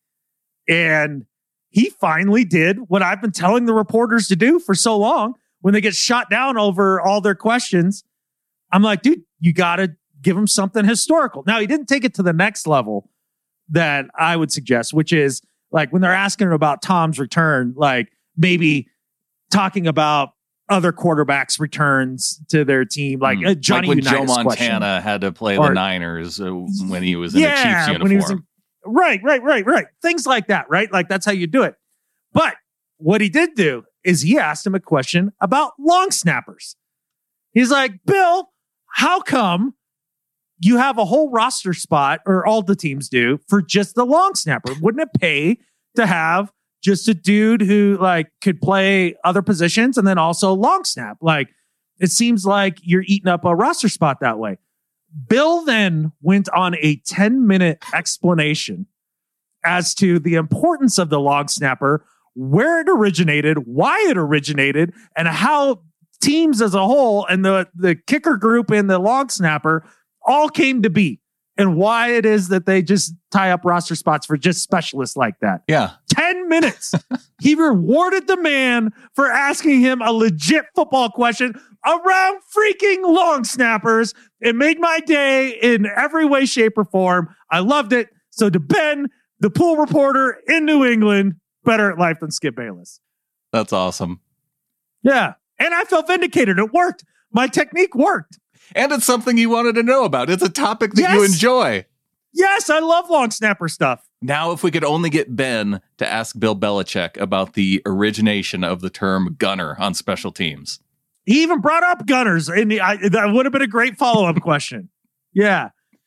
Speaker 2: And he finally did what I've been telling the reporters to do for so long. When they get shot down over all their questions, I'm like, dude, you got to give him something historical. Now, he didn't take it to the next level that I would suggest, which is like when they're asking him about Tom's return, like maybe talking about other quarterbacks' returns to their team, like
Speaker 1: Hmm.
Speaker 2: uh, Johnny
Speaker 1: like when
Speaker 2: Unitas
Speaker 1: Joe Montana
Speaker 2: question.
Speaker 1: had to play
Speaker 2: Or-
Speaker 1: the Niners uh, when he was in a Chiefs uniform.
Speaker 2: when he was in- right, right, right, right. Things like that, right? Like that's how you do it. But what he did do is he asked him a question about long snappers. He's like, Bill, how come you have a whole roster spot, or all the teams do, for just the long snapper? Wouldn't it pay to have just a dude who like could play other positions and then also long snap? Like, it seems like you're eating up a roster spot that way. Bill then went on a ten minute explanation as to the importance of the long snapper, where it originated, why it originated, and how teams as a whole and the, the kicker group and the long snapper all came to be, and why it is that they just tie up roster spots for just specialists like that.
Speaker 1: Yeah.
Speaker 2: ten minutes. He rewarded the man for asking him a legit football question around freaking long snappers. It made my day in every way, shape, or form. I loved it. So to Ben, the pool reporter in New England, better at life than Skip Bayless.
Speaker 1: That's awesome.
Speaker 2: Yeah. And I felt vindicated. It worked. My technique worked.
Speaker 1: And it's something you wanted to know about. It's a topic that you
Speaker 2: Yes.
Speaker 1: enjoy.
Speaker 2: Yes, I love long snapper stuff.
Speaker 1: Now, if we could only get Ben to ask Bill Belichick about the origination of the term gunner on special teams.
Speaker 2: He even brought up gunners, and I, that would have been a great follow-up question. Yeah.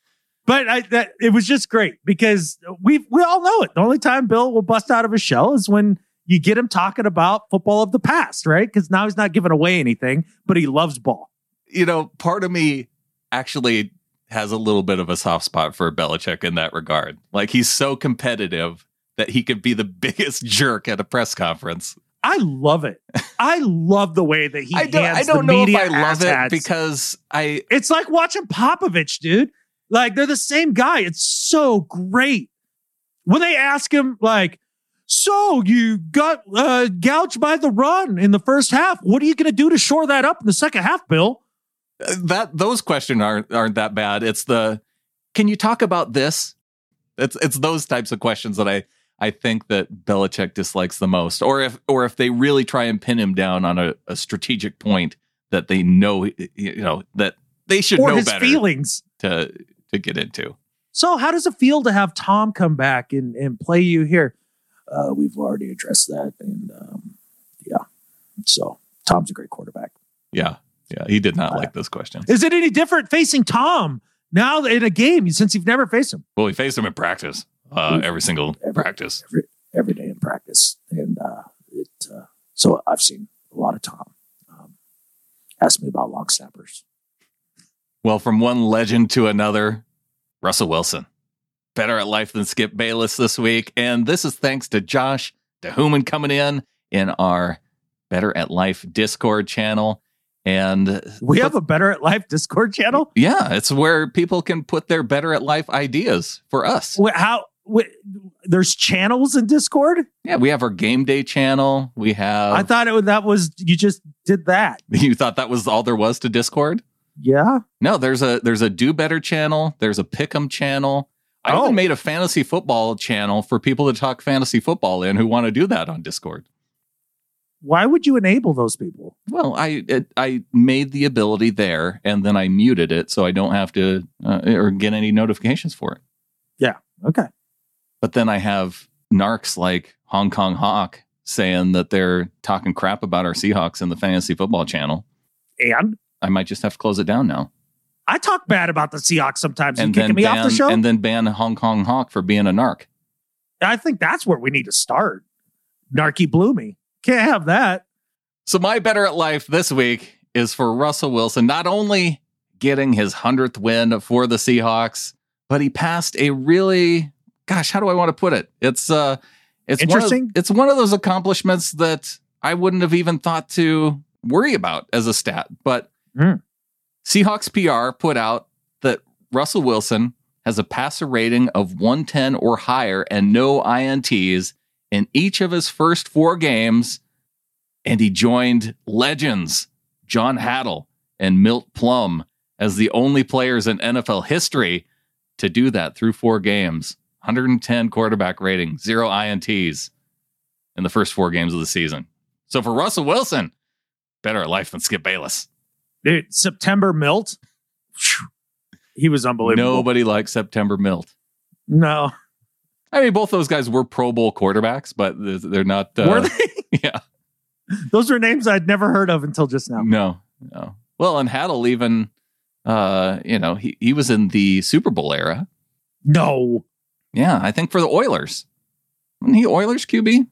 Speaker 2: But I, that, it was just great because we we all know it. The only time Bill will bust out of his shell is when you get him talking about football of the past, right? Because now he's not giving away anything, but he loves ball.
Speaker 1: You know, part of me actually has a little bit of a soft spot for Belichick in that regard. Like, he's so competitive that he could be the biggest jerk at a press conference.
Speaker 2: I love it. I love the way that he
Speaker 1: I don't,
Speaker 2: hands
Speaker 1: I don't
Speaker 2: the
Speaker 1: know if
Speaker 2: media
Speaker 1: I love it
Speaker 2: asshats.
Speaker 1: because I...
Speaker 2: It's like watching Popovich, dude. Like, they're the same guy. It's so great. When they ask him, like, so you got uh, gouged by the run in the first half. What are you going to do to shore that up in the second half, Bill?
Speaker 1: That those questions aren't aren't that bad. It's the, can you talk about this? It's it's those types of questions that I I think that Belichick dislikes the most. Or if or if they really try and pin him down on a, a strategic point that they know, you know, that they should
Speaker 2: or
Speaker 1: know
Speaker 2: his
Speaker 1: better
Speaker 2: feelings
Speaker 1: to to get into.
Speaker 2: So how does it feel to have Tom come back and, and play you here? Uh, we've already addressed that. And um, yeah, so Tom's a great quarterback.
Speaker 1: Yeah. Yeah. He did not
Speaker 2: Uh,
Speaker 1: like this question.
Speaker 2: Is it any different facing Tom now in a game since you've never faced him?
Speaker 1: Well, we faced him in practice, uh, every single
Speaker 2: Every-
Speaker 1: practice.
Speaker 2: Every, every day in practice. And uh, it. Uh, so I've seen a lot of Tom. Um, ask me about long snappers.
Speaker 1: Well, from one legend to another, Russell Wilson. Better at life than Skip Bayless this week. And this is thanks to Josh DeHuman coming in in our Better at Life Discord channel. And
Speaker 2: We have a Better at Life Discord channel?
Speaker 1: yeah, it's where people can put their Better at Life ideas for us.
Speaker 2: Wait, how? Wait, there's channels in Discord?
Speaker 1: Yeah, we have our game day channel. We have...
Speaker 2: I thought it was, that was, you just did that.
Speaker 1: You thought that was all there was to Discord?
Speaker 2: Yeah.
Speaker 1: No, there's a there's a Do Better channel. There's a Pick'em channel. I
Speaker 2: Oh.
Speaker 1: even made a fantasy football channel for people to talk fantasy football in who want to do that on Discord.
Speaker 2: Why would you enable those people?
Speaker 1: Well, I it, I made the ability there, and then I muted it so I don't have to uh, or get any notifications for it.
Speaker 2: Yeah. Okay.
Speaker 1: But then I have narcs like Hong Kong Hawk saying that they're talking crap about our Seahawks in the fantasy football channel.
Speaker 2: And
Speaker 1: I might just have to close it down now.
Speaker 2: I talk bad about the Seahawks sometimes. You
Speaker 1: And
Speaker 2: kicking
Speaker 1: then
Speaker 2: me
Speaker 1: ban,
Speaker 2: off the show?
Speaker 1: and then ban Hong Kong Hawk for being a narc.
Speaker 2: I think that's where we need to start. Narky Bloomy. Can't have that.
Speaker 1: So my Better at Life this week is for Russell Wilson, not only getting his hundredth win for the Seahawks, but he passed a really, gosh, how do I want to put it? It's uh, it's
Speaker 2: Interesting.
Speaker 1: One of, it's one of those accomplishments that I wouldn't have even thought to worry about as a stat. But
Speaker 2: Mm.
Speaker 1: Seahawks P R put out that Russell Wilson has a passer rating of one ten or higher and no I N Ts in each of his first four games. And he joined legends John Haddle and Milt Plum as the only players in N F L history to do that through four games. one hundred ten quarterback rating, zero I N Ts in the first four games of the season. So for Russell Wilson, better at life than Skip Bayless.
Speaker 2: Dude, September Milt. He was unbelievable.
Speaker 1: Nobody likes September Milt.
Speaker 2: No.
Speaker 1: I mean, both those guys were Pro Bowl quarterbacks, but they're not. Uh,
Speaker 2: Were they?
Speaker 1: Yeah.
Speaker 2: Those are names I'd never heard of until just now.
Speaker 1: No, no. Well, and Haddle even, uh, you know, he, he was in the Super Bowl era.
Speaker 2: No.
Speaker 1: Yeah, I think for the Oilers. Wasn't he Oilers Q B?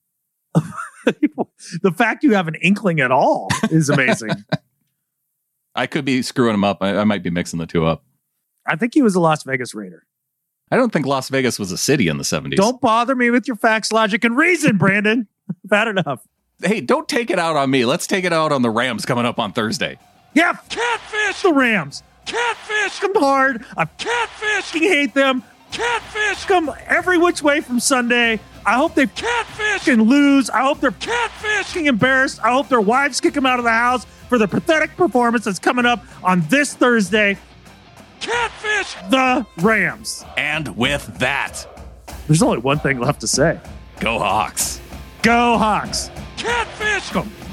Speaker 2: The fact you have an inkling at all is amazing.
Speaker 1: I could be screwing him up. I, I might be mixing the two up.
Speaker 2: I think he was a Las Vegas Raider.
Speaker 1: I don't think Las Vegas was a city in the seventies.
Speaker 2: Don't bother me with your facts, logic, and reason, Brandon. Bad enough.
Speaker 1: Hey, don't take it out on me. Let's take it out on the Rams coming up on Thursday.
Speaker 2: Yeah,
Speaker 3: Catfish!
Speaker 2: the Rams.
Speaker 3: Catfish!
Speaker 2: Come hard. I
Speaker 3: Catfish!
Speaker 2: fucking hate them.
Speaker 3: Catfish!
Speaker 2: Come every which way from Sunday. I hope they
Speaker 3: Catfish!
Speaker 2: fucking lose. I hope they're
Speaker 3: Catfish!
Speaker 2: fucking embarrassed. I hope their wives kick them out of the house for the pathetic performance that's coming up on this Thursday.
Speaker 3: Catfish!
Speaker 2: The Rams.
Speaker 1: And with that,
Speaker 2: There's only one thing left to say.
Speaker 1: go Hawks.
Speaker 2: Go Hawks.
Speaker 3: Catfish!
Speaker 2: Come.